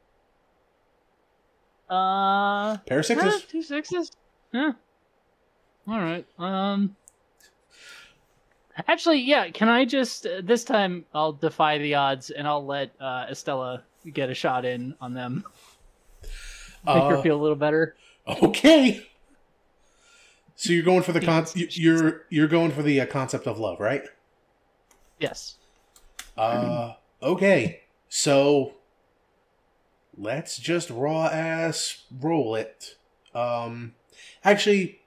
Uh, Pair of yeah, sixes? two sixes. Yeah. All right. Um. Actually, yeah. Can I just uh, this time I'll defy the odds and I'll let uh, Estella get a shot in on them. Make Uh, her feel a little better. Okay. So you're going for the con- you- you're you're going for the uh, concept of love, right? Yes. Uh, okay. So let's just raw ass roll it. Um, actually,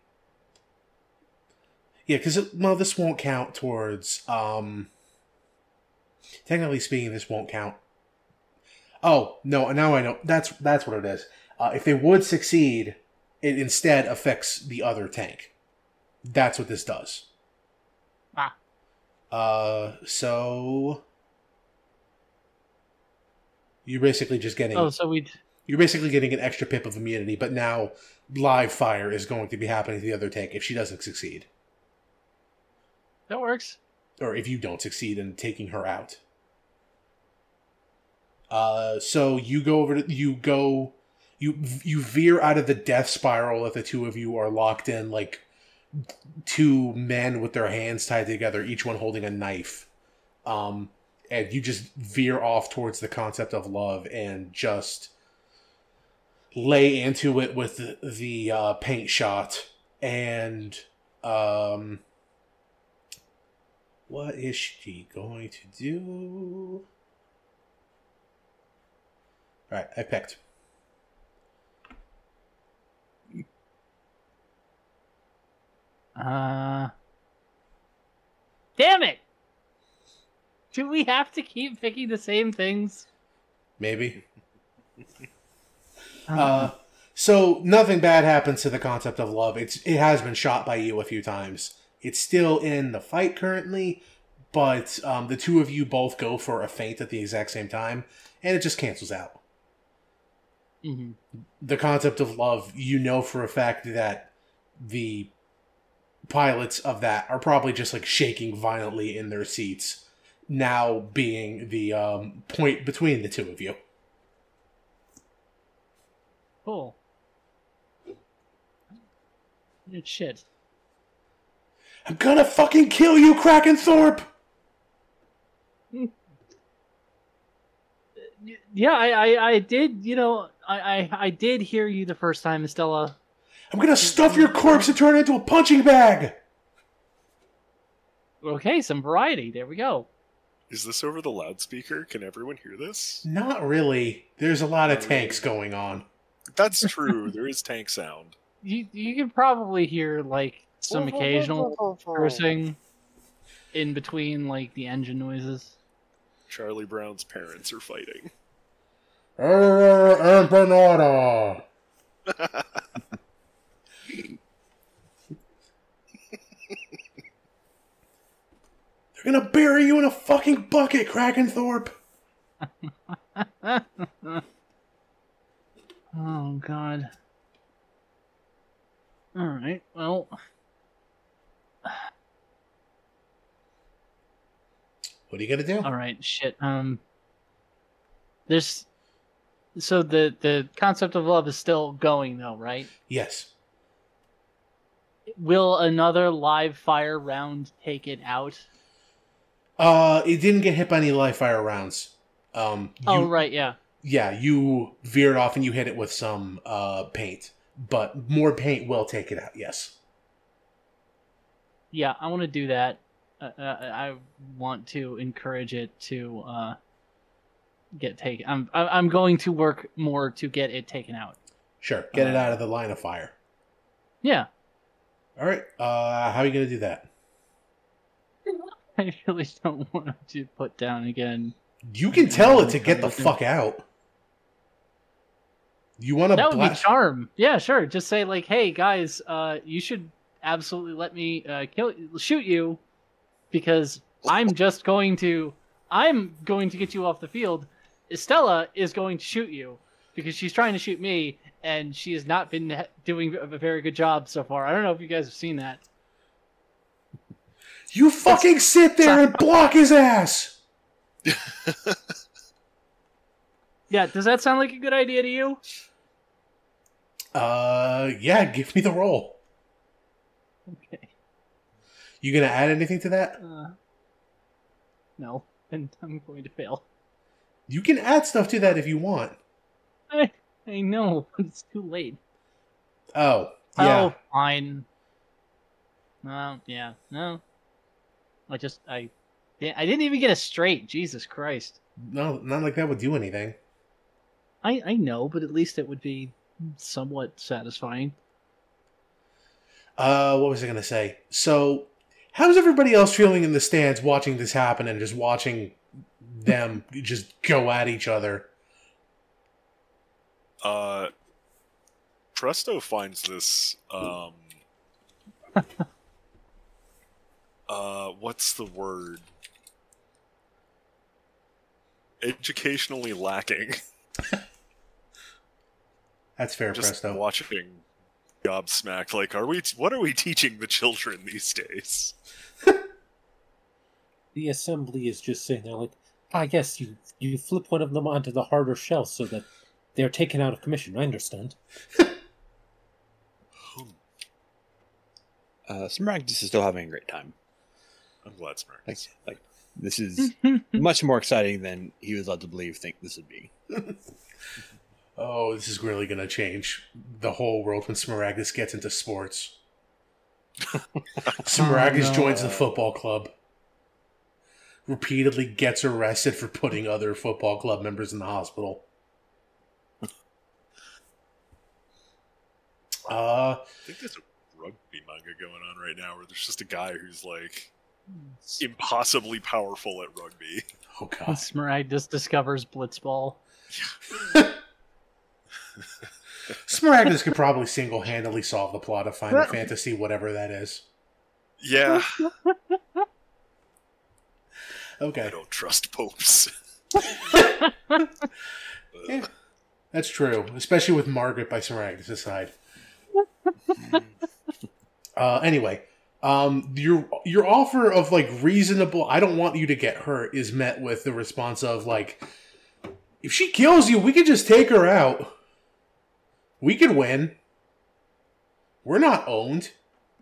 yeah, because well, this won't count towards. Um, technically speaking, this won't count. Oh no! Now I know. That's that's what it is. Uh, if they would succeed, it instead affects the other tank. That's what this does. Ah. Uh, so you're basically just getting Oh, so we'd. you're basically getting an extra pip of immunity, but now live fire is going to be happening to the other tank if she doesn't succeed, That works. or if you don't succeed in taking her out. Uh, so you go over to you go you you veer out of the death spiral that the two of you are locked in like two men with their hands tied together, each one holding a knife. Um, and you just veer off towards the concept of love and just lay into it with the, the uh, paint shot. And um, what is she going to do? All right, I picked. Uh. Damn it! Do we have to keep picking the same things? Maybe. Uh, so nothing bad happens to the concept of love. It's it has been shot by you a few times. It's still in the fight currently, but um, the two of you both go for a feint at the exact same time, and it just cancels out. Mm-hmm. The concept of love, you know for a fact that the pilots of that are probably just like shaking violently in their seats, now being the um, point between the two of you. Cool. Good shit. I'm gonna fucking kill you, Krakenthorpe! Yeah, I, I, I did, you know, I, I, I did hear you the first time, Estella. I'm gonna stuff your corpse and turn it into a punching bag! Okay, some variety. There we go. Is this over the loudspeaker? Can everyone hear this? Not really. There's a lot of Not tanks really. going on. That's true. There is tank sound. You you can probably hear like some occasional cursing in between like the engine noises. Charlie Brown's parents are fighting. Err, empanada! They're gonna bury you in a fucking bucket, Krakenthorpe! Oh God. All right. Well. What are you gonna do? All right. Shit. Um. There's. So the the concept of love is still going though, right? Yes. Will another live fire round take it out? Uh, it didn't get hit by any live fire rounds. Um, you, Oh right, yeah. Yeah, you veered off and you hit it with some uh paint, but more paint will take it out. Yes. Yeah, I want to do that. Uh, uh, I want to encourage it to uh, get taken. I'm I- I'm going to work more to get it taken out. Sure. Get it Uh, out of the line of fire. Yeah, All right. Uh, how are you gonna do that? I really don't want to put down again. You can tell it to get the fuck out. You want to That would be blast? charm. Yeah, sure. Just say like, "Hey guys, uh, you should absolutely let me uh, kill, shoot you, because I'm just going to, I'm going to get you off the field. Estella is going to shoot you because she's trying to shoot me, and she has not been ha- doing a very good job so far. I don't know if you guys have seen that. You fucking sit there and block his ass. Yeah, does that sound like a good idea to you? Uh, yeah. Give me the roll. Okay. You gonna add anything to that? Uh, no, and I'm going to fail. You can add stuff to that if you want. I I know, but it's too late. Oh, yeah. Oh, fine. No, yeah, no. I just, I, I didn't even get a straight. Jesus Christ. No, not like that would do anything. I, I know, but at least it would be somewhat satisfying. Uh, what was I gonna say? So, how's everybody else feeling in the stands watching this happen and just watching them just go at each other? Uh, Presto finds this, um... uh, what's the word? Educationally lacking. That's fair, Just Presto. watching gobsmacked. Like, are we? T- what are we teaching the children these days? The assembly is just sitting there like, I guess you, you flip one of them onto the harder shell so that they're taken out of commission. I understand. Hmm, Uh, Smaragdus is still having a great time. I'm glad Smart. Like, like this is much more exciting than he was led to believe think this would be. Oh, this is really gonna change the whole world when Smaragdus gets into sports. Smaragdus Oh, no. joins the football club. Repeatedly gets arrested for putting other football club members in the hospital. Uh, I think there's a rugby manga going on right now where there's just a guy who's like impossibly powerful at rugby. oh god. Smaragdus discovers Blitzball. Smaragdus could probably single-handedly solve the plot of Final Fantasy, whatever that is. Yeah, I Okay, don't trust popes. yeah, that's true, especially with Margaret by Smaragdus' side. Uh, anyway, um, your your offer of like reasonable, I don't want you to get hurt, is met with the response of like, if she kills you, we could just take her out. We could win. We're not owned.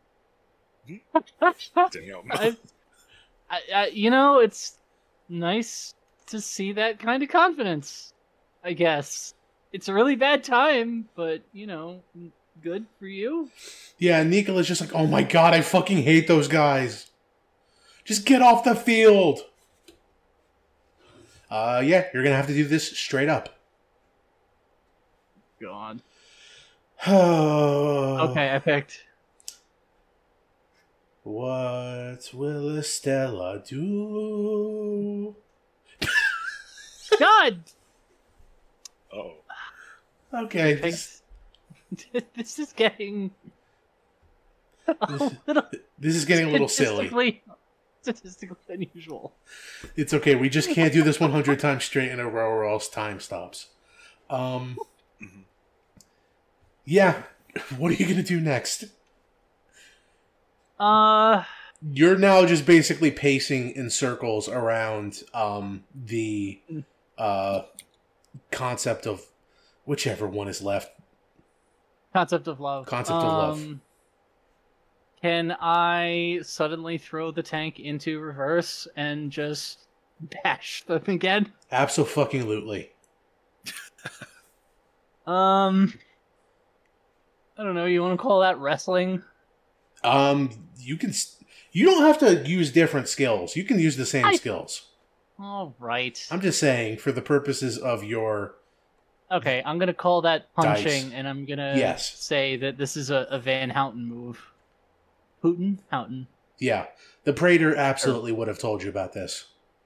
Damn. I, I, I, you know, it's nice to see that kind of confidence, I guess. It's a really bad time, but, you know, good for you. Yeah, Nicola's just like, oh my god, I fucking hate those guys. Just get off the field. Uh, yeah, you're gonna have to do this straight up. God. okay. Okay, I picked. What will Estella do? God! Oh, Okay. I This, picked... this is getting... a This- little... this is getting a little silly. statistically statistically unusual. It's okay. We just can't do this one hundred times straight in a row or else time stops. Um, yeah. What are you going to do next? Uh, You're now just basically pacing in circles around um, the uh, concept of whichever one is left. concept of love. Concept of love. Um, Can I suddenly throw the tank into reverse and just bash them again? Abso-fucking-lutely. Um, I don't know. You want to call that wrestling? Um, you can. You don't have to use different skills. You can use the same I- skills. All right. I'm just saying, for the purposes of your Okay, I'm gonna call that punching, Dice. and I'm gonna Yes. say that this is a, a Van Houten move. Houghton? Houten. yeah, the Praetor absolutely would have told you about this.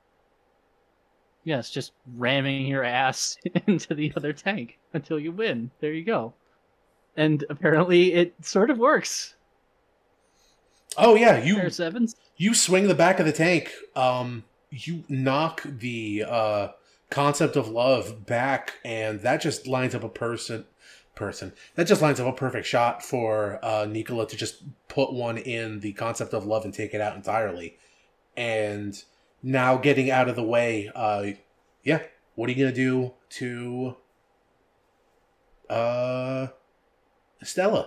Yes, just ramming your ass into the other tank until you win. There you go. And apparently it sort of works. Oh yeah, you There's Evans. you swing the back of the tank. Um, you knock the uh, concept of love back, and that just lines up a person. Person that just lines up a perfect shot for uh, Nicola to just put one in the concept of love and take it out entirely. And now getting out of the way, uh, yeah. What are you gonna do to uh, Stella?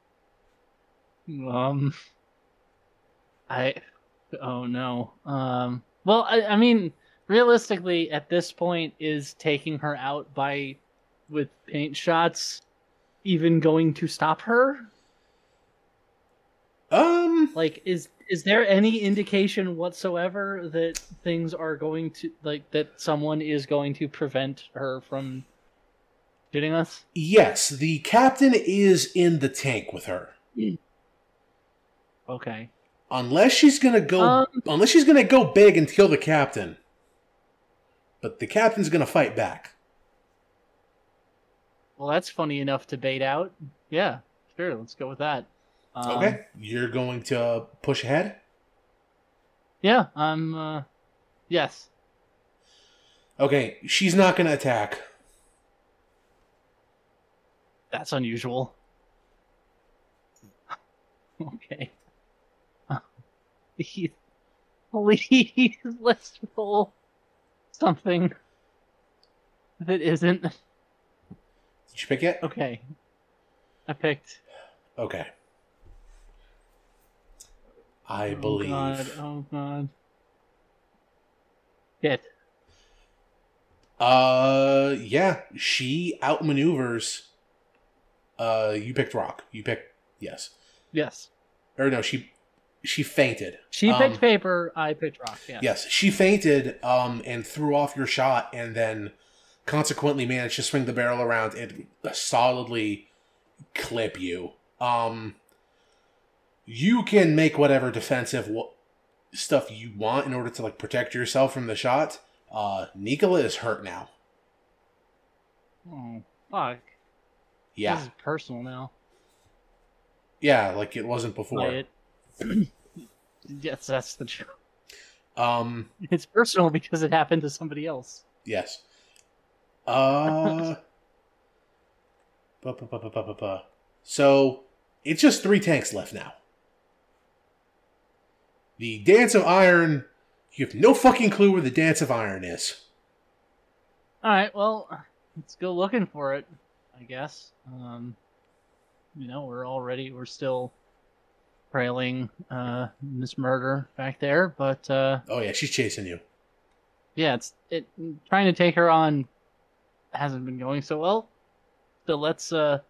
Um, I, oh no. Um, well, I, I mean, realistically, at this point, is taking her out by, with paint shots, even going to stop her? Um, Like, is is there any indication whatsoever that things are going to, like, that someone is going to prevent her from shooting us? yes, the captain is in the tank with her. Okay. Unless she's gonna go, Um, unless she's gonna go big and kill the captain. But the captain's gonna fight back. Well, that's funny enough to bait out. Yeah, sure, let's go with that. Um, Okay, you're going to push ahead. Yeah, I'm, uh, yes. Okay, she's not gonna attack. That's unusual. Okay. Uh, Please, please, let's roll something that isn't. Did you pick it? Okay. I picked. Okay. I Oh believe. god, oh god. Hit. Uh, yeah, she outmaneuvers. Uh, you picked rock. You picked yes, Yes. or no? She she fainted. She Um, picked paper, I picked rock, yes. Yes, she fainted. Um, and threw off your shot, and then consequently managed to swing the barrel around and solidly clip you. Um, you can make whatever defensive w- stuff you want in order to like protect yourself from the shot. Uh, Nicola is hurt now. Oh, fuck. Yeah, This is personal now. yeah, like it wasn't before. By it. Yes, that's the truth. Um, It's personal because it happened to somebody else. yes. Uh, ba, ba, ba, ba, ba, ba, ba. So it's just three tanks left now. The Dance of Iron. You have no fucking clue where the Dance of Iron is. Alright, well, let's go looking for it, I guess. Um, you know, we're already, we're still trailing uh, Miss Murder back there, but uh, Oh yeah, she's chasing you. yeah, it's it trying to take her on hasn't been going so well. So let's uh,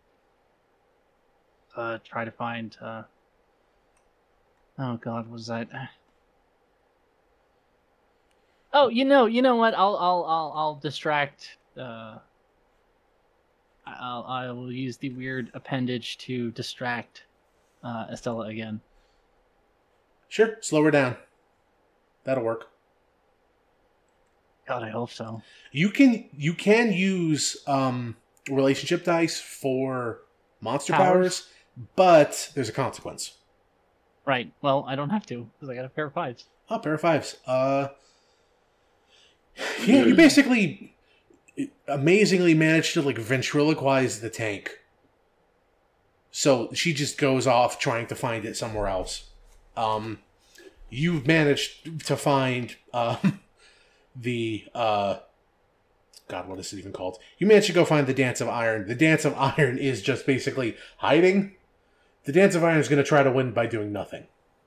uh try to find. Uh, oh God, what was that? Oh, you know, you know what? I'll I'll I'll I'll distract. Uh, I'll I will use the weird appendage to distract uh, Estella again. Sure, slow her down. That'll work. God, I hope so. You can you can use um, relationship dice for monster powers, Powers? but there's a consequence. Right. Well, I don't have to because I got a pair of fives. Oh, pair of fives. Uh, yeah, you basically amazingly managed to like ventriloquize the tank. So she just goes off trying to find it somewhere else. Um, you've managed to find um, the uh, God, what is it even called? You managed to go find the Dance of Iron. The Dance of Iron is just basically hiding. The Dance of Iron is going to try to win by doing nothing.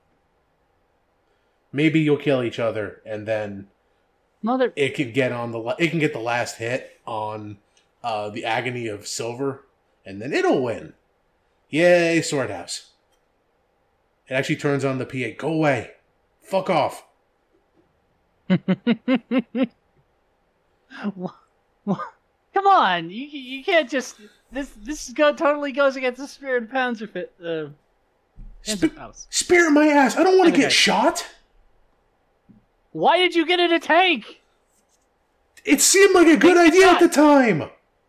Maybe you'll kill each other, and then Mother. it can get on the la- it can get the last hit on uh, the Agony of Silver, and then it'll win. Yay, Swordhouse! It actually turns on the P A. Go away, fuck off. Come on, you you can't just this this go totally goes against the spirit of Panzerfit. Uh, Sp- Panzerfaust. Spirit my ass! I don't want to Okay. get shot. Why did you get in a tank? It seemed like a good Take idea shot. at the time.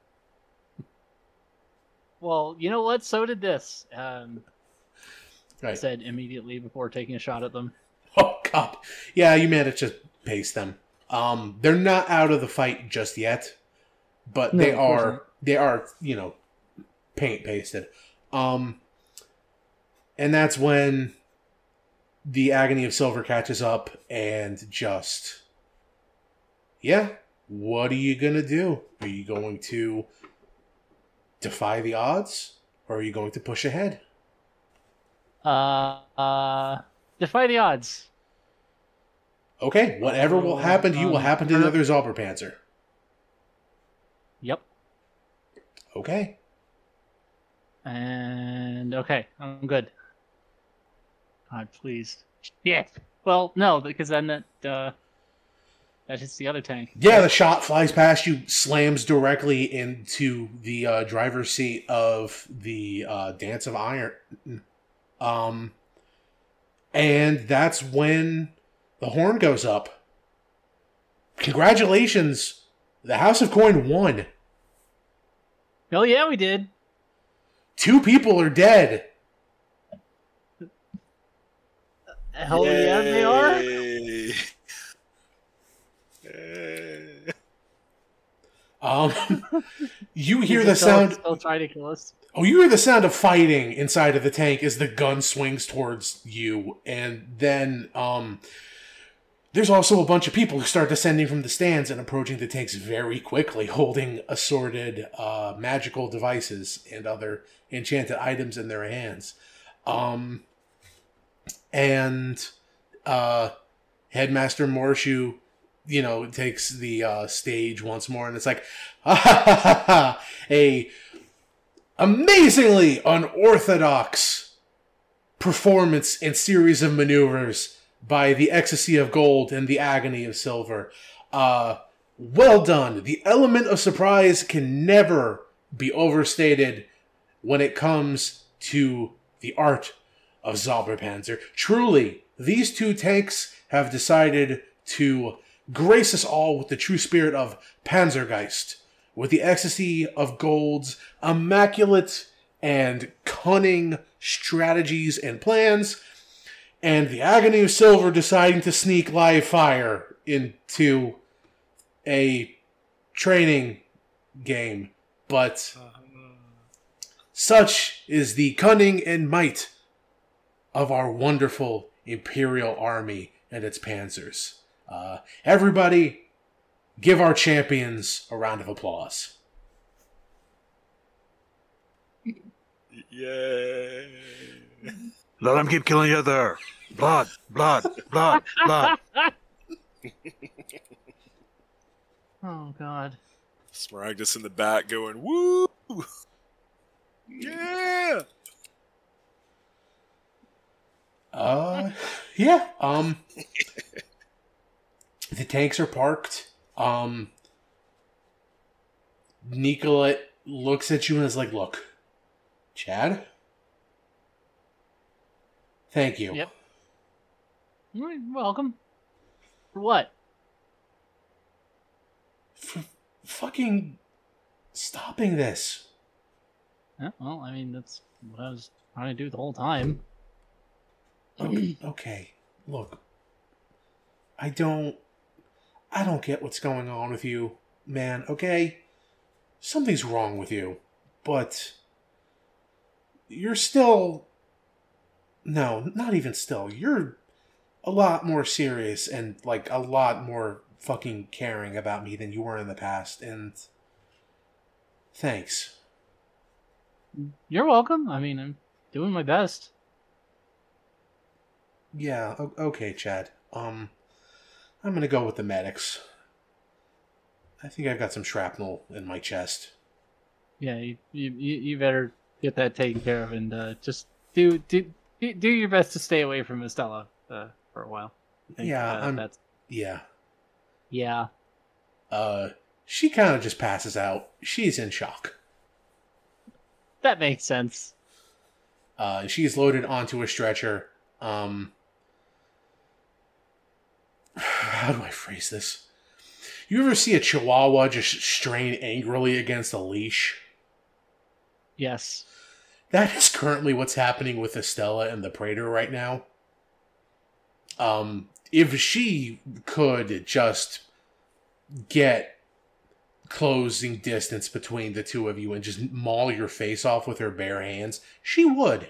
Well, you know what? So did this. Um, I Right. said immediately before taking a shot at them. Oh god. Yeah, you managed to pace them. Um, they're not out of the fight just yet, but No, they of course are. not. They are, you know, paint pasted. Um, and that's when the Agony of Silver catches up and just, yeah. What are you gonna do? Are you going to defy the odds, or are you going to push ahead? Uh, uh, defy the odds. Okay, whatever will happen to you will Um, happen to the other Zauberpanzer. Yep. Okay. And okay, I'm good. God, please. Yeah. Well, no, because then that uh, that hits the other tank. Yeah, the shot flies past you, slams directly into the uh, driver's seat of the uh, Dance of Iron. Um, and that's when the horn goes up. Congratulations! The House of Coin won. Oh yeah, we did. Two people are dead. Hell yeah, they are. Yay. Eh. Um, you hear Is the it still- sound. Still trying to kill us. Oh, you hear the sound of fighting inside of the tank as the gun swings towards you, and then um, there's also a bunch of people who start descending from the stands and approaching the tanks very quickly, holding assorted uh, magical devices and other enchanted items in their hands. Um, and uh, Headmaster Morshu, you know, takes the uh, stage once more, and it's like, ha ha ha ha ha, a amazingly unorthodox performance and series of maneuvers by the Ecstasy of Gold and the Agony of Silver. Uh, well done. The element of surprise can never be overstated when it comes to the art of Zauberpanzer. Truly, these two tanks have decided to grace us all with the true spirit of Panzergeist, with the Ecstasy of Gold's immaculate and cunning strategies and plans, and the Agony of Silver deciding to sneak live fire into a training game. But such is the cunning and might of our wonderful Imperial Army and its panzers. Uh, everybody, give our champions a round of applause. Yay. Let them keep killing each other. Blood, blood, blood, blood. Oh god. Smaragdus in the back going, woo! Yeah! Uh, yeah. Um, the tanks are parked. Um, Nicolette looks at you and is like, "Look, Chad. Thank you. Yep. You're welcome. For what? For fucking stopping this." Yeah, well, I mean, that's what I was trying to do the whole time. Okay, okay. Look, I don't, I don't get what's going on with you, man. Okay, something's wrong with you, but you're still. No, not even still. You're a lot more serious and like a lot more fucking caring about me than you were in the past, and thanks. You're welcome. I mean, I'm doing my best. Yeah, o- okay, Chad. Um, I'm gonna go with the medics. I think I've got some shrapnel in my chest. Yeah, you you, you you better get that taken care of and uh, just do do do do your best to stay away from Estella uh, for a while. I think, Yeah, uh, I'm. that's Yeah. yeah. Uh, she kind of just passes out. She's in shock. That makes sense. Uh, she's loaded onto a stretcher. Um, how do I phrase this? You ever see a chihuahua just strain angrily against a leash? Yes. That is currently what's happening with Estella and the Praetor right now. Um, if she could just get closing distance between the two of you and just maul your face off with her bare hands, she would.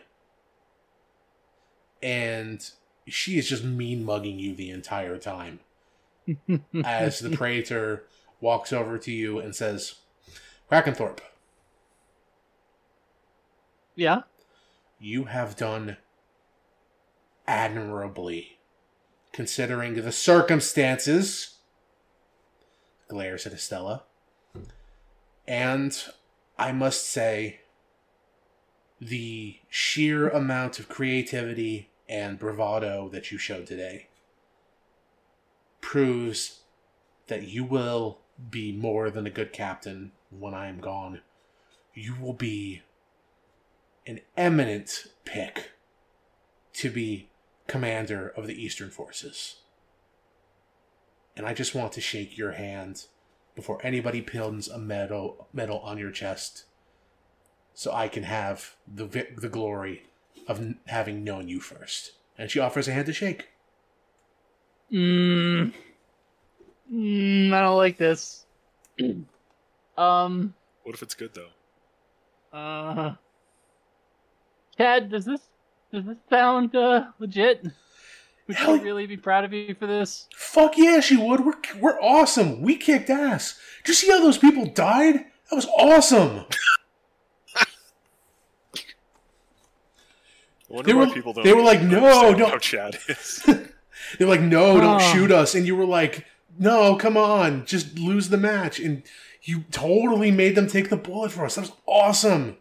And she is just mean mugging you the entire time. As the Praetor walks over to you and says, Krakenthorpe, Yeah. you have done admirably, considering the circumstances. Glares at Estella. And I must say, the sheer amount of creativity and bravado that you showed today proves that you will be more than a good captain when I am gone. You will be an eminent pick to be commander of the Eastern Forces. And I just want to shake your hand before anybody pins a medal medal on your chest, so I can have the vi- the glory of n- having known you first. And she offers a hand to shake. Mm, mm, I don't like this. um. What if it's good though? Uh. Chad, does this does this sound uh, legit? Would Hell- you really be proud of you for this? Fuck yeah, she would. We're we're awesome. We kicked ass. Did you see how those people died? That was awesome. I wonder They why were- people don't they were like, no, understand don't- how Chad is. They're like, no, don't Oh. shoot us. And you were like, no, come on, just lose the match. And you totally made them take the bullet for us. That was awesome.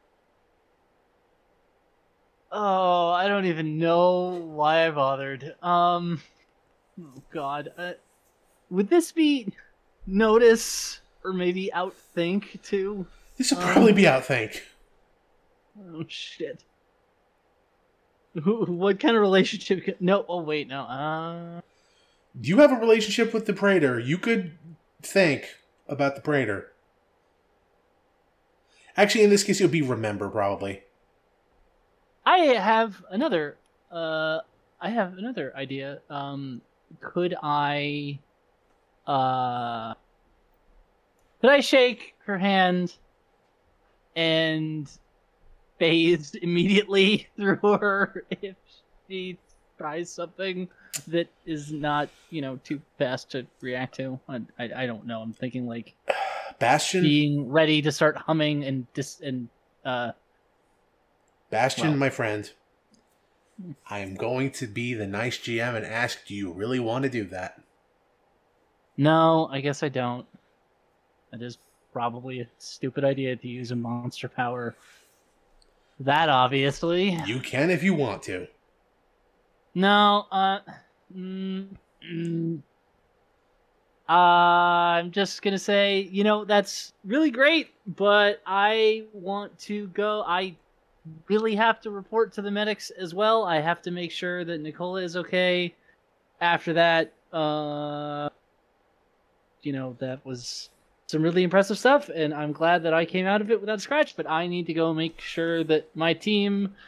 Oh, I don't even know why I bothered. Um, oh God, uh, would this be notice or maybe outthink too? This would Um, probably be outthink. Oh shit. Who? What kind of relationship? Could... No. Oh wait, no. Uh, You have a relationship with the Praetor. You could think about the Praetor. Actually, in this case, it would be remember, probably. I have another. Uh, I have another idea. Um, could I? Uh, could I shake her hand and phase immediately through her if she tries something that is not, you know, too fast to react to? I, I, I don't know. I'm thinking like Bastion, being ready to start humming and dis and uh. Bastion, well. my friend. I am going to be the nice G M and ask, do you really want to do that? No, I guess I don't. That is probably a stupid idea to use a monster power. That obviously. You can if you want to. No, uh, mm, mm, uh, I'm just gonna say, you know, that's really great, but I want to go. I really have to report to the medics as well. I have to make sure that Nicola is okay. After that, uh, you know, that was some really impressive stuff, and I'm glad that I came out of it without a scratch, but I need to go make sure that my team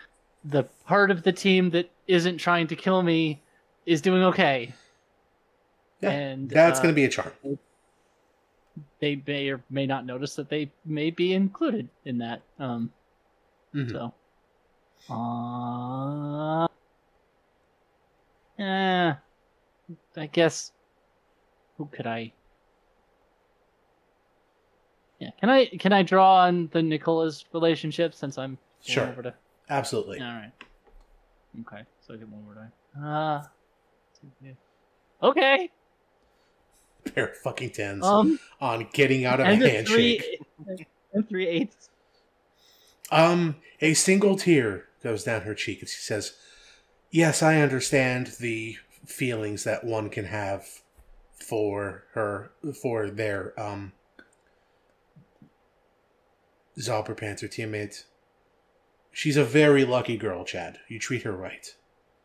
the part of the team that isn't trying to kill me is doing okay. Yeah, and that's uh, going to be a charm. They may or may not notice that they may be included in that. Um, Mhm. So, uh, eh, I guess. Who could I? Yeah, can I can I draw on the Nicola's relationship since I'm going Sure. over to? Absolutely. All right. Okay, so I get one more die. Ah. Okay. Pair of fucking tens Um. on getting out of And a the handshake. three and three eighths. Um, a single tear goes down her cheek and she says, "Yes, I understand the feelings that one can have for her, for their, um, Zauberpanther teammate. She's a very lucky girl, Chad. You treat her right.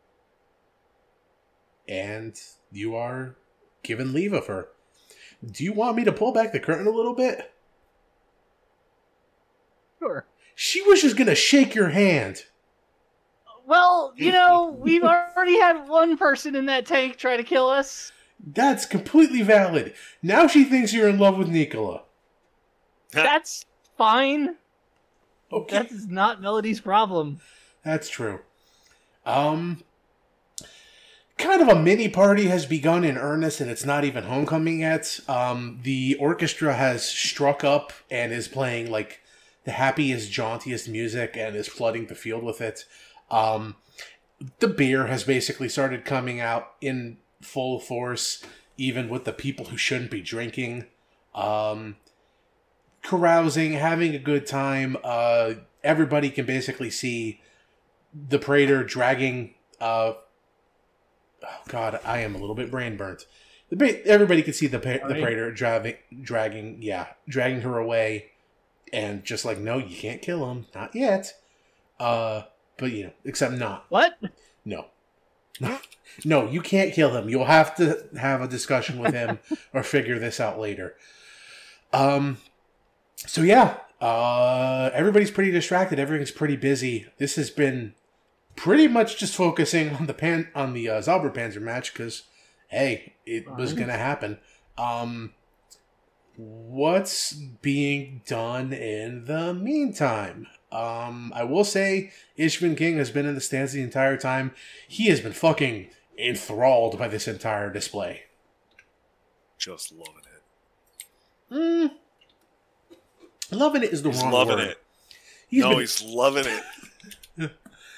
And you are given leave of her. Do you want me to pull back the curtain a little bit? Sure. She was just gonna shake your hand. Well, you know, we've already had one person in that tank try to kill us. That's completely valid. Now she thinks you're in love with Nicola. That's fine. Okay. That is not Melody's problem. That's true. Um, kind of a mini party has begun in earnest, and it's not even homecoming yet. Um, the orchestra has struck up and is playing like the happiest, jauntiest music and is flooding the field with it. Um, the beer has basically started coming out in full force, even with the people who shouldn't be drinking. Um, carousing, having a good time. Uh, everybody can basically see the Praetor dragging. Uh, oh God, I am a little bit brain burnt. The everybody can see the the Right. Praetor dragging, dragging, yeah, dragging her away, and just like, no, you can't kill him, not yet. Uh, but you know, except not. What? No. No, you can't kill him. You'll have to have a discussion with him or figure this out later. Um, so yeah, uh, everybody's pretty distracted. Everything's pretty busy. This has been pretty much just focusing on the pan on the uh, Zauberpanzer match because, hey, it was Fine. gonna happen. Um, what's being done in the meantime? Um, I will say Ishvan King has been in the stands the entire time. He has been fucking enthralled by this entire display. Just loving it. Mm. Loving it is the He's wrong loving word. it. He's no, been- he's loving it.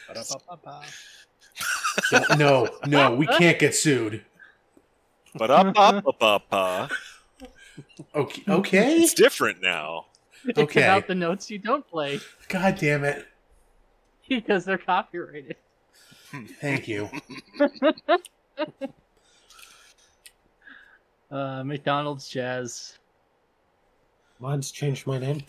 Don't- no, no, we can't get sued. But up, up, up, up, uh, Okay, okay, it's different now. It's Okay. about the notes you don't play God damn it! because they're copyrighted. Thank you. Uh, McDonald's Jazz. Mine's changed my name.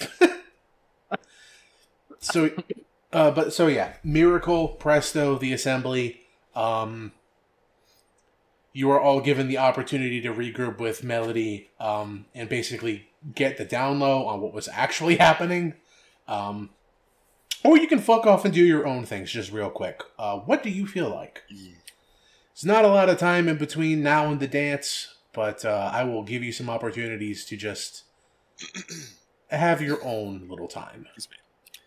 So, uh, but so yeah, Miracle, Presto, the Assembly. Um, you are all given the opportunity to regroup with Melody, um, and basically get the down low on what was actually happening. Um, or you can fuck off and do your own things just real quick. Uh, what do you feel like? It's not a lot of time in between now and the dance, but uh, I will give you some opportunities to just have your own little time. Excuse me.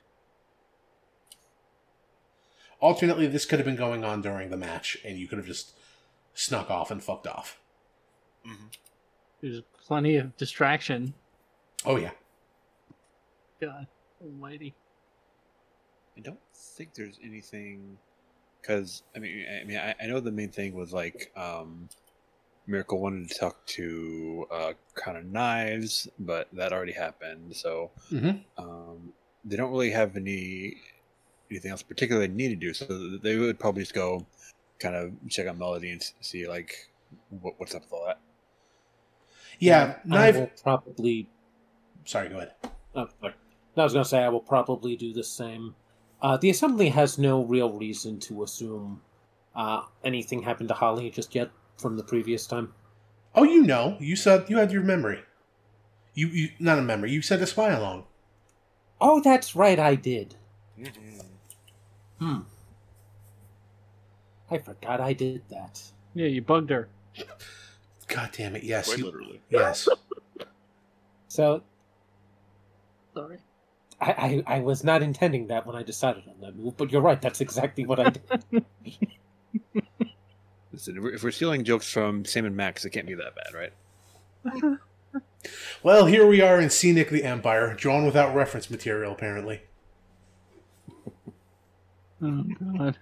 Alternately, this could have been going on during the match, and you could have just snuck off and fucked off. Mhm. There's plenty of distraction. Oh, yeah. God almighty. I don't think there's anything because I mean, I mean, I, I know the main thing was like um, Miracle wanted to talk to uh, Crown of Knives, but that already happened. So Mhm. um, they don't really have any anything else particular they need to do. So they would probably just go kind of check out Melody and s- see like what, what's up with all that. Yeah, I Knife... will probably. Sorry, go ahead. Oh, sorry. I was going to say I will probably do the same. Uh, the Assembly has no real reason to assume uh, anything happened to Holly just yet from the previous time. Oh, you know. You said you had your memory. You, you Not a memory. You said a spy along. Oh, that's right, I did. Mhm. Hmm. I forgot I did that. Yeah, you bugged her. God damn it! Yes, Quite you, literally. yes. So Sorry. I, I, I was not intending that when I decided on that move, but you're right, that's exactly what I did. Listen, if we're- if we're stealing jokes from Sam and Max, it can't be that bad, right? Well, here we are in Scenic the Empire, drawn without reference material, apparently. Oh, God.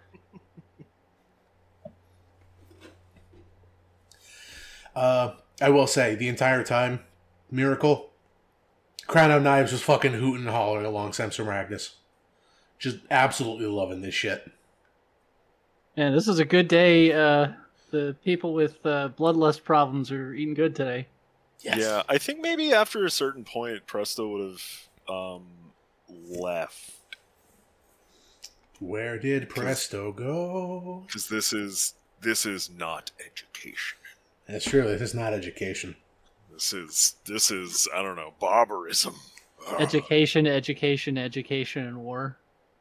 Uh, I will say, the entire time, Miracle, Crown of Knives was fucking hooting and hollering along Semper Magnus. Just absolutely loving this shit. Man, this is a good day. Uh, the people with uh, bloodlust problems are eating good today. Yes. Yeah, I think maybe after a certain point, Presto would have um, left. Where did Presto go? Because this is this is not education. That's true. This is not education. This is this is I don't know, barbarism. Ugh. Education, education, education, and war.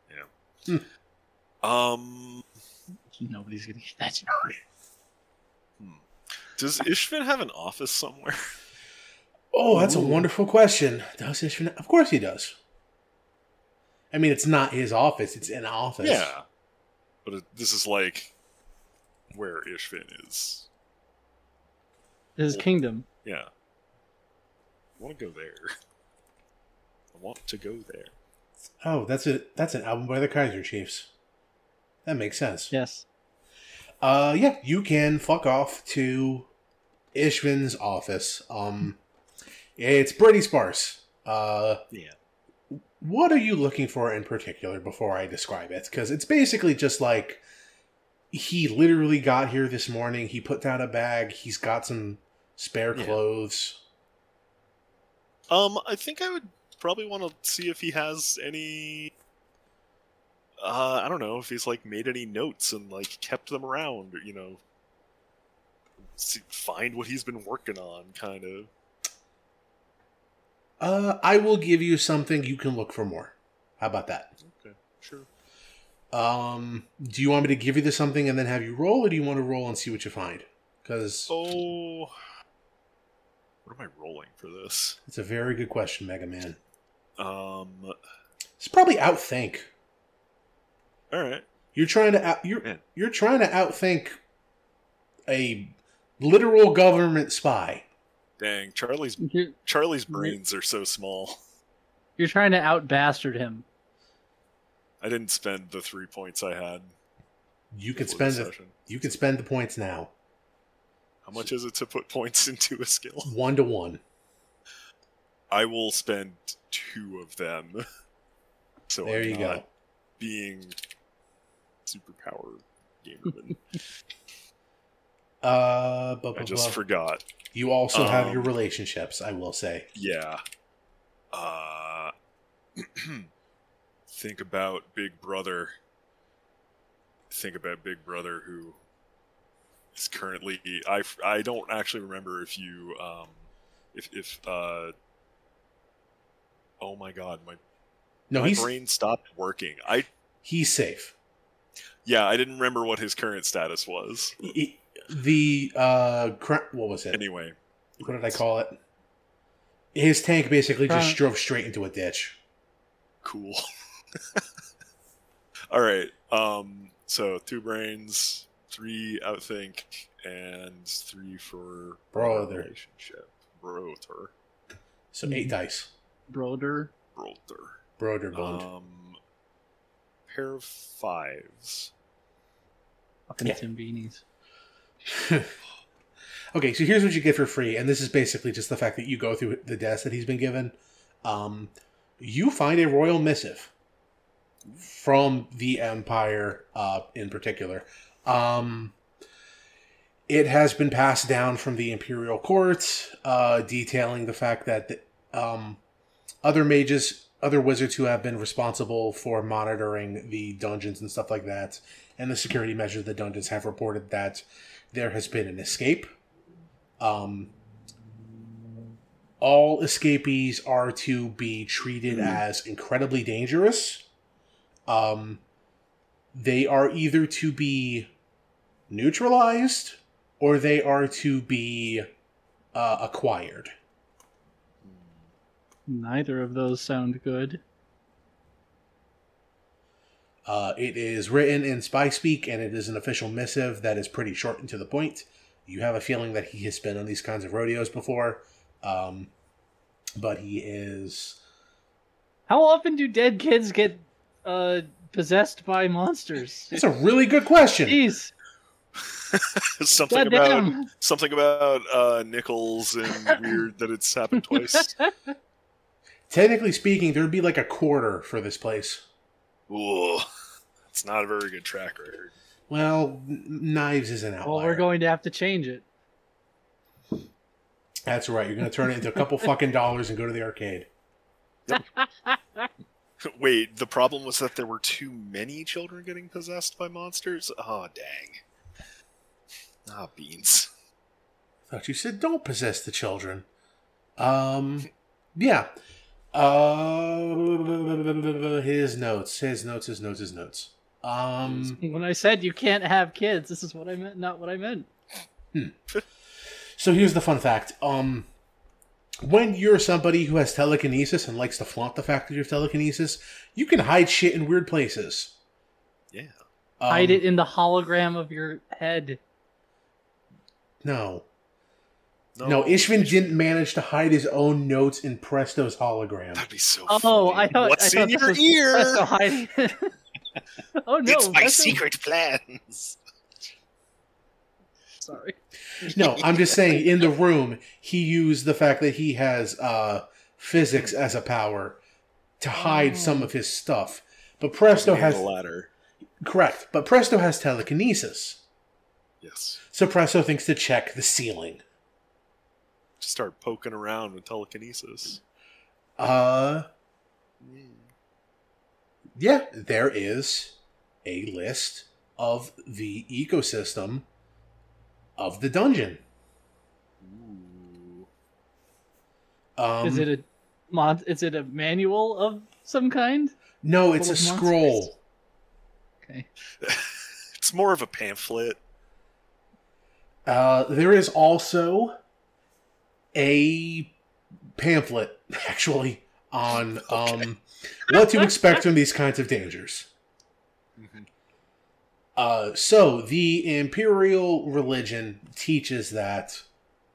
Um, Nobody's gonna get that joke. does Ishvin have an office somewhere? Oh, that's a Ooh. wonderful question. Does Ishvin? Of course he does. I mean, it's not his office. It's an office. Yeah, but it, this is like where Ishvin is. His kingdom. Yeah, I want to go there. I want to go there. Oh, that's a that's an album by the Kaiser Chiefs. That makes sense. Yes. Uh, yeah, you can fuck off to Ishvin's office. Um, it's pretty sparse. Uh, Yeah. what are you looking for in particular before I describe it? Because it's basically just like he literally got here this morning. He put down a bag. He's got some spare Yeah. clothes. Um, I think I would probably want to see if he has any. Uh, I don't know if he's like made any notes and like kept them around, or, you know, see, find what he's been working on, kind of. Uh, I will give you something you can look for more. How about that? Okay, sure. Um, do you want me to give you the something and then have you roll, or do you want to roll and see what you find? Because Oh, what am I rolling for this? it's a very good question, Mega Man. Um, It's probably outthink. all right. You're trying to out, you're Man. you're trying to outthink a literal government spy. Dang, Charlie's You're, Charlie's brains are so small. you're trying to out bastard him. I didn't spend the three points I had. You can before spend the the, session. you can spend the points now, How much is it to put points into a skill? one to one. I will spend two of them. So There I'm you not go. being superpower gamerman. Uh, bu- I bu- just bu- forgot. you also have um, your relationships. I will say. Yeah. Uh, think about Big Brother. Think about Big Brother, who is currently. I, I don't actually remember if you um if if uh. Oh my god, my No, my he's brain stopped working. I he's safe. yeah, I didn't remember what his current status was. He- the uh, cra- what was it? Anyway, What did I call it? His tank basically just Uh, drove straight into a ditch. cool. All right. Um. So two brains, three outthink, and three for Brother. relationship. Brother. So eight dice. Broder. Brother. Broder bond. Um. Pair of fives. Fucking Yeah. Tim Beanies. Okay, so here's what you get for free, and this is basically just the fact that you go through the desk that he's been given. Um, you find a royal missive from the Empire, uh, in particular. Um, it has been passed down from the Imperial Court, uh, detailing the fact that um, other mages, other wizards who have been responsible for monitoring the dungeons and stuff like that, and the security measures of the dungeons have reported that there has been an escape. Um, all escapees are to be treated as incredibly dangerous. Um, they are either to be neutralized or they are to be uh, acquired. Neither of those sound good. Uh, it is written in spy speak, and it is an official missive that is pretty short and to the point. You have a feeling that he has been on these kinds of rodeos before, um, but he is... How often do dead kids get uh, possessed by monsters? It's a really good question. Jeez. something Goddamn. about something about uh, nickels and weird that it's happened twice. Technically speaking, there would be like a quarter for this place. Ooh, it's not a very good track record. Well, n- Knives is an outlier. Well, we're going to have to change it. That's right. You're going to turn it into a couple fucking dollars and go to the arcade. Wait, the problem was that there were too many children getting possessed by monsters? Oh, dang. Ah, beans. I thought you said don't possess the children. Um, yeah. Uh, his notes, his notes, his notes, his notes. Um, When I said you can't have kids, this is what I meant, not what I meant. hmm. So here's the fun fact. Um, when you're somebody who has telekinesis and likes to flaunt the fact that you have telekinesis, you can hide shit in weird places. Yeah. Um, Hide it in the hologram of your head. No. No, Ishvin didn't manage to hide his own notes in Presto's hologram. That'd be so Oh, funny. I thought. What's I thought in this your was ear? Presto hiding. Oh no! it's my Presto- secret plans. Sorry. No, I'm just saying, in the room, he used the fact that he has uh, physics as a power to hide Oh. some of his stuff. But Presto has... the ladder. Correct. But Presto has telekinesis. Yes. So Presto thinks to check the ceiling. Just start poking around with telekinesis. Uh... Yeah, there is a list of the ecosystem of the dungeon. Ooh. Um, Is it a mod? Is it a manual of some kind? No, it's a full of scroll. monsters? Okay. It's more of a pamphlet. Uh, there is also a pamphlet, actually, on um, what to expect from these kinds of dangers. Mhm. Uh, so, the Imperial religion teaches that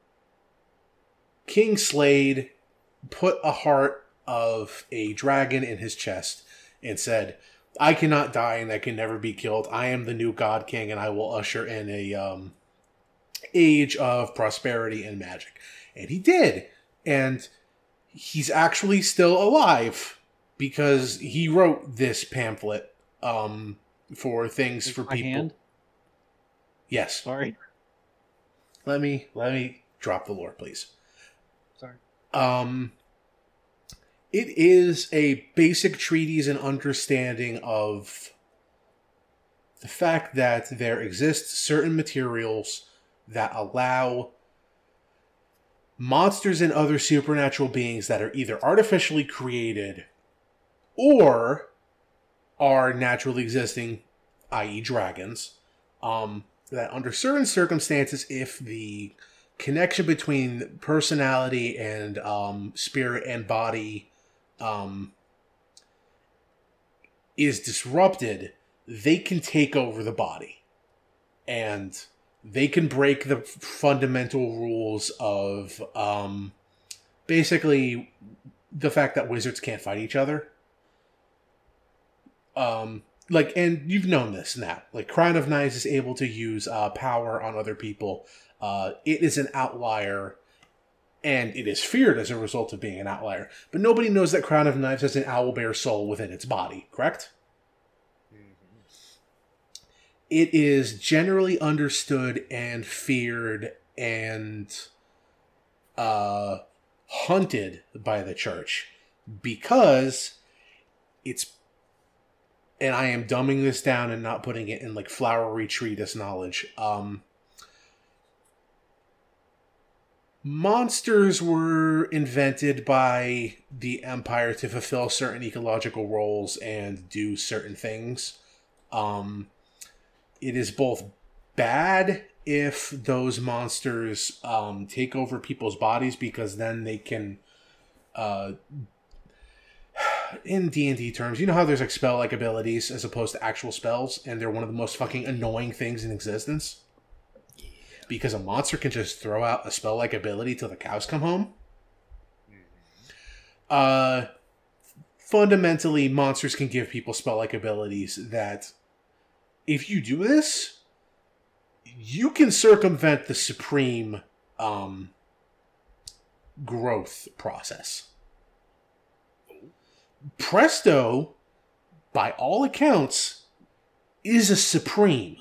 King Slade put a heart of a dragon in his chest and said, I cannot die and I can never be killed. I am the new God King and I will usher in a um, age of prosperity and magic. And he did. And he's actually still alive because he wrote this pamphlet um, for things With for my people. hand? Yes. Sorry. Let me let me drop the lore, please. Sorry. Um, it is a basic treatise and understanding of the fact that there exist certain materials that allow monsters and other supernatural beings that are either artificially created or are naturally existing, that is dragons, um, that under certain circumstances, if the connection between personality and um, spirit and body um, is disrupted, they can take over the body. And they can break the fundamental rules of um, basically the fact that wizards can't fight each other. Um, like, and you've known this now. Like, Crown of Knives is able to use uh, power on other people. Uh, it is an outlier, and it is feared as a result of being an outlier. But nobody knows that Crown of Knives has an owlbear soul within its body, correct? It is generally understood and feared and uh, hunted by the church because it's, and I am dumbing this down and not putting it in like flowery treatise knowledge. Um, monsters were invented by the Empire to fulfill certain ecological roles and do certain things. Um, It is both bad if those monsters um, take over people's bodies, because then they can, uh, in D and D terms, you know how there's like spell-like abilities as opposed to actual spells, and they're one of the most fucking annoying things in existence? Because a monster can just throw out a spell-like ability till the cows come home. Uh, fundamentally, monsters can give people spell-like abilities that, if you do this, you can circumvent the supreme um, growth process. Presto, by all accounts, is a supreme.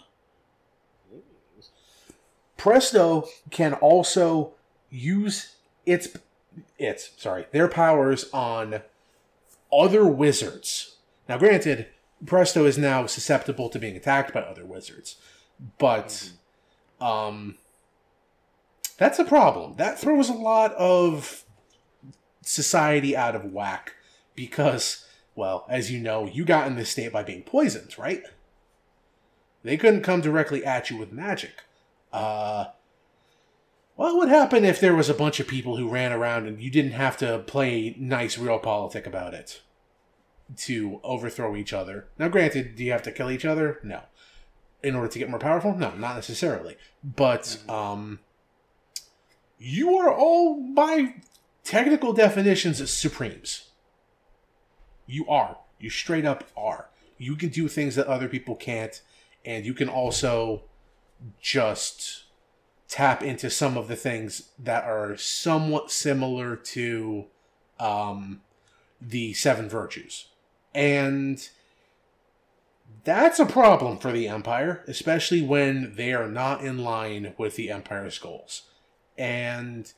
Presto can also use its its sorry their powers on other wizards. Now, granted, Presto is now susceptible to being attacked by other wizards, but um, that's a problem. That throws a lot of society out of whack because, well, as you know, you got in this state by being poisoned, right? They couldn't come directly at you with magic. Uh, what would happen if there was a bunch of people who ran around and you didn't have to play nice realpolitik about it to overthrow each other? Now, granted, do you have to kill each other? No. In order to get more powerful? No, not necessarily. But, um, you are all, by technical definitions, supremes. You are. You straight up are. You can do things that other people can't, and you can also just tap into some of the things that are somewhat similar to um, the Seven Virtues. And that's a problem for the Empire, especially when they are not in line with the Empire's goals. And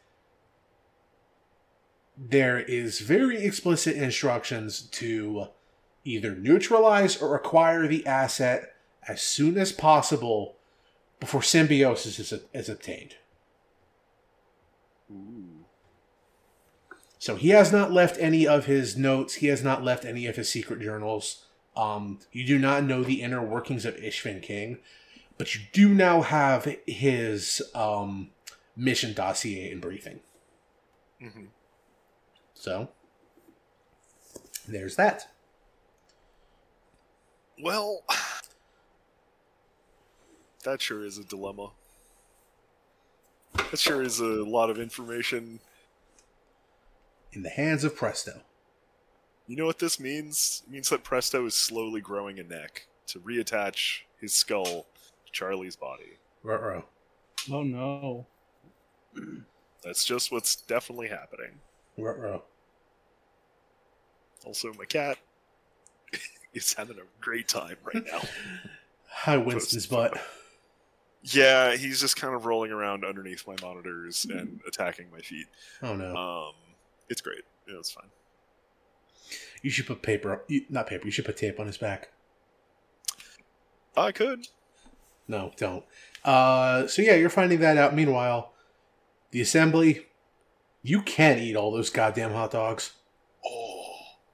there is very explicit instructions to either neutralize or acquire the asset as soon as possible before symbiosis is, is obtained. Ooh. So he has not left any of his notes. He has not left any of his secret journals. Um, you do not know the inner workings of Ishvin King, but you do now have his um, mission dossier and briefing. Mm-hmm. So, there's that. Well, that sure is a dilemma. That sure is a lot of information. In the hands of Presto. You know what this means? It means that Presto is slowly growing a neck to reattach his skull to Charlie's body. Ruh-roh. Oh no. That's just what's definitely happening. Ruh-roh. Also, my cat is having a great time right now. Hi, Winston's butt. Yeah, he's just kind of rolling around underneath my monitors and attacking my feet. Oh no. Um, it's great. Yeah, it's fine. You should put paper, you, not paper, you should put tape on his back. I could. No, don't. Uh, so yeah, you're finding that out. Meanwhile, the assembly, you can't eat all those goddamn hot dogs. Oh.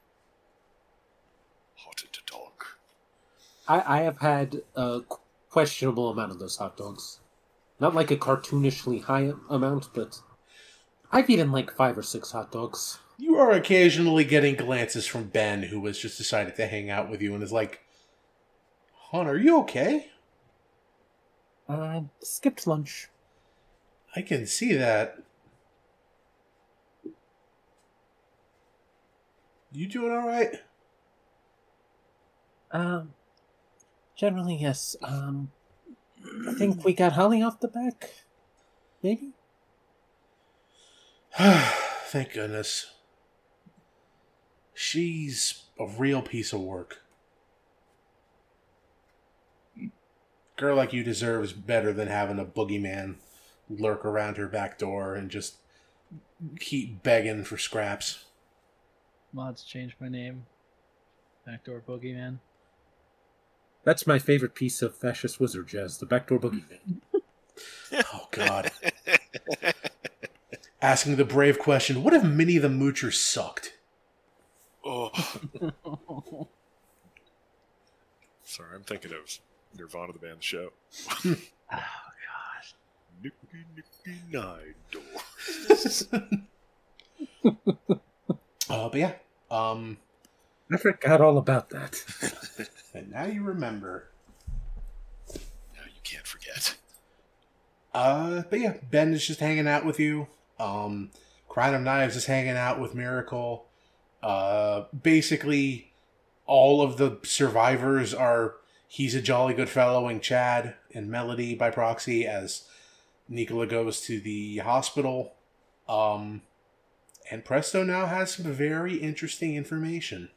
Hot in the dog. I, I have had a questionable amount of those hot dogs. Not like a cartoonishly high amount, but I've eaten like five or six hot dogs. You are occasionally getting glances from Ben, who has just decided to hang out with you and is like, Hon, are you okay? Uh, skipped lunch. I can see that. You doing alright? Um, generally, yes. Um, I think we got Holly off the back. Maybe? Thank goodness. She's a real piece of work. Girl like you deserves better than having a boogeyman lurk around her back door and just keep begging for scraps. Mods changed my name. Backdoor Boogeyman. That's my favorite piece of fascist wizard jazz, the Backdoor Boogeyman. Oh, God. Asking the brave question, what if Minnie the Moocher sucked? Oh. Sorry, I'm thinking of Nirvana the band, the show. Oh gosh. Nicky, nicky, nine doors. Uh, but yeah. Um, I forgot all about that. and now you remember. Now you can't forget. Uh, but yeah, Ben is just hanging out with you. Um, Crown of Knives is hanging out with Miracle. Uh, basically, all of the survivors are He's a Jolly Good Fellow and Chad and Melody by proxy as Nicola goes to the hospital. Um, and Presto now has some very interesting information.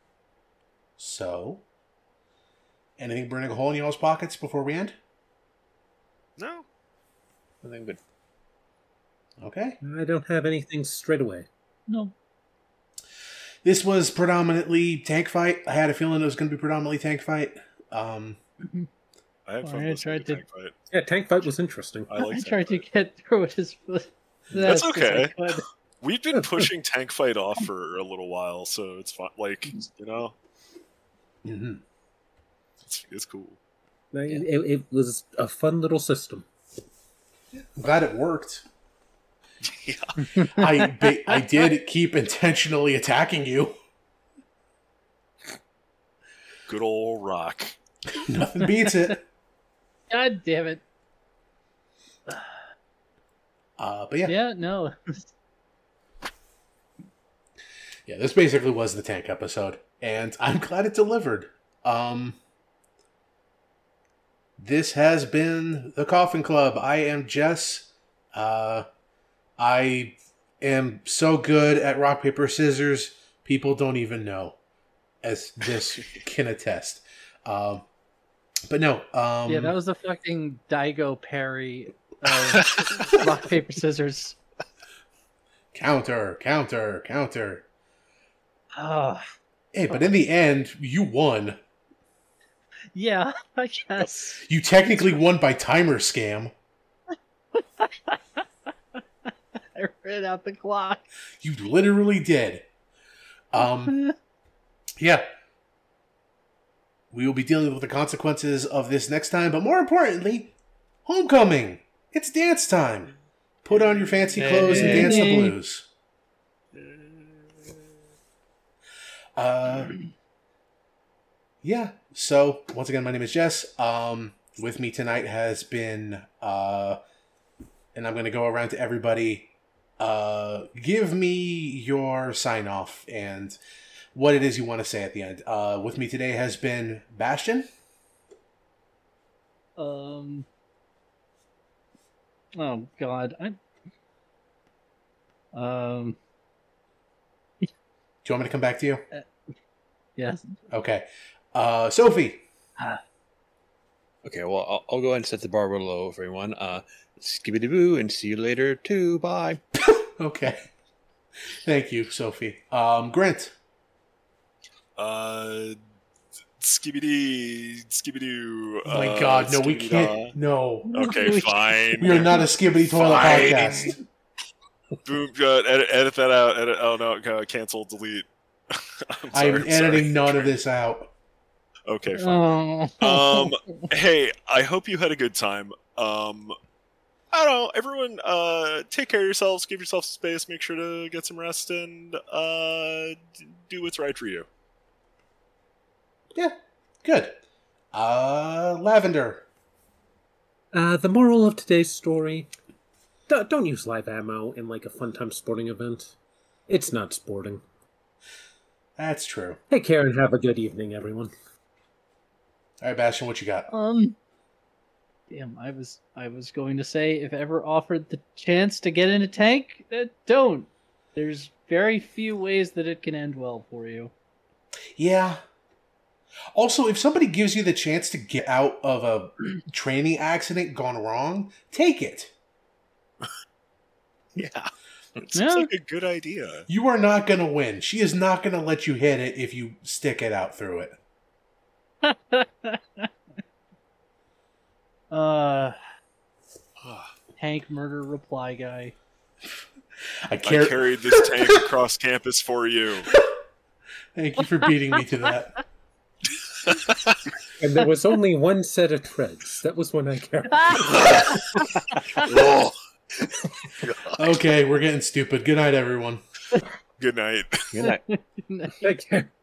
So, anything burning a hole in y'all's pockets before we end? No. I think good. Okay. I don't have anything straight away. No. This was predominantly tank fight. I had a feeling it was going to be predominantly tank fight. Um, I had Well, fun I listening tried to to- Tank Fight. Yeah, tank fight was interesting. I like I Tank tried to Fight. get through it as as That's best as okay. I could. We've been pushing Tank Fight off for a little while, so it's fun. Like, you know, mm-hmm. it's, it's cool. It, it, it was a fun little system. I'm glad it worked. Yeah. I ba- I did keep intentionally attacking you. Good old rock. Nothing beats it. God damn it. Uh, but yeah, Yeah, no. yeah, this basically was the tank episode, and I'm glad it delivered. Um, this has been the Coffin Club. I am Jess. Uh, I am so good at rock, paper, scissors, people don't even know, as this can attest. Um, but no. Um, Yeah, that was the fucking Daigo parry of rock, paper, scissors. counter, counter, counter. Oh, Hey, but in the end, you won. yeah, I guess. You technically won by timer scam. I ran out the clock. You literally did. Um, yeah. We will be dealing with the consequences of this next time, but more importantly, homecoming. It's dance time. Put on your fancy clothes and dance the blues. Uh, yeah. So once again, my name is Jess. Um, with me tonight has been, uh, and I'm going to go around to everybody. Uh, give me your sign off and what it is you want to say at the end. Uh, with me today has been Bastion. Um. Oh God, I. Um. Do you want me to come back to you? Yes. Okay. Uh, Sophie. Okay, well, I'll, I'll go ahead and set the bar real low for everyone. Uh, Skibidi-boo, and see you later, too. Bye. Okay. Thank you, Sophie. Um, Grant. Uh, skibbity, skibbidoo. Oh my uh, God, no, we skibidi-da. can't. No. Okay, fine. We are not a skibbity toilet Fine. podcast. Boom, uh, edit, edit that out. Edit. Oh no, uh, cancel, delete. I'm sorry, I'm I'm editing sorry. none of this out. Okay, fine. Oh. Um, hey, I hope you had a good time. Um, I don't know, everyone, uh, take care of yourselves, give yourself some space, make sure to get some rest, and, uh, d- do what's right for you. Yeah, good. Uh, Lavender. Uh, the moral of today's story: D- don't use live ammo in like a fun time sporting event. It's not sporting. That's true. Take care and have a good evening, everyone. All right, Bastion, what you got? Um. Damn, I was I was going to say if ever offered the chance to get in a tank, uh, don't. There's very few ways that it can end well for you. Yeah. Also, if somebody gives you the chance to get out of a training accident gone wrong, take it. Yeah. It Yeah. seems like a good idea. You are not going to win. She is not going to let you hit it if you stick it out through it. uh, Ah, tank murder reply guy. I I care. carried this tank across campus for you. Thank you for beating me to that. And there was only one set of treads. That was when I carried. Oh. Okay, we're getting stupid. Good night, everyone. Good night. Good night. Take care.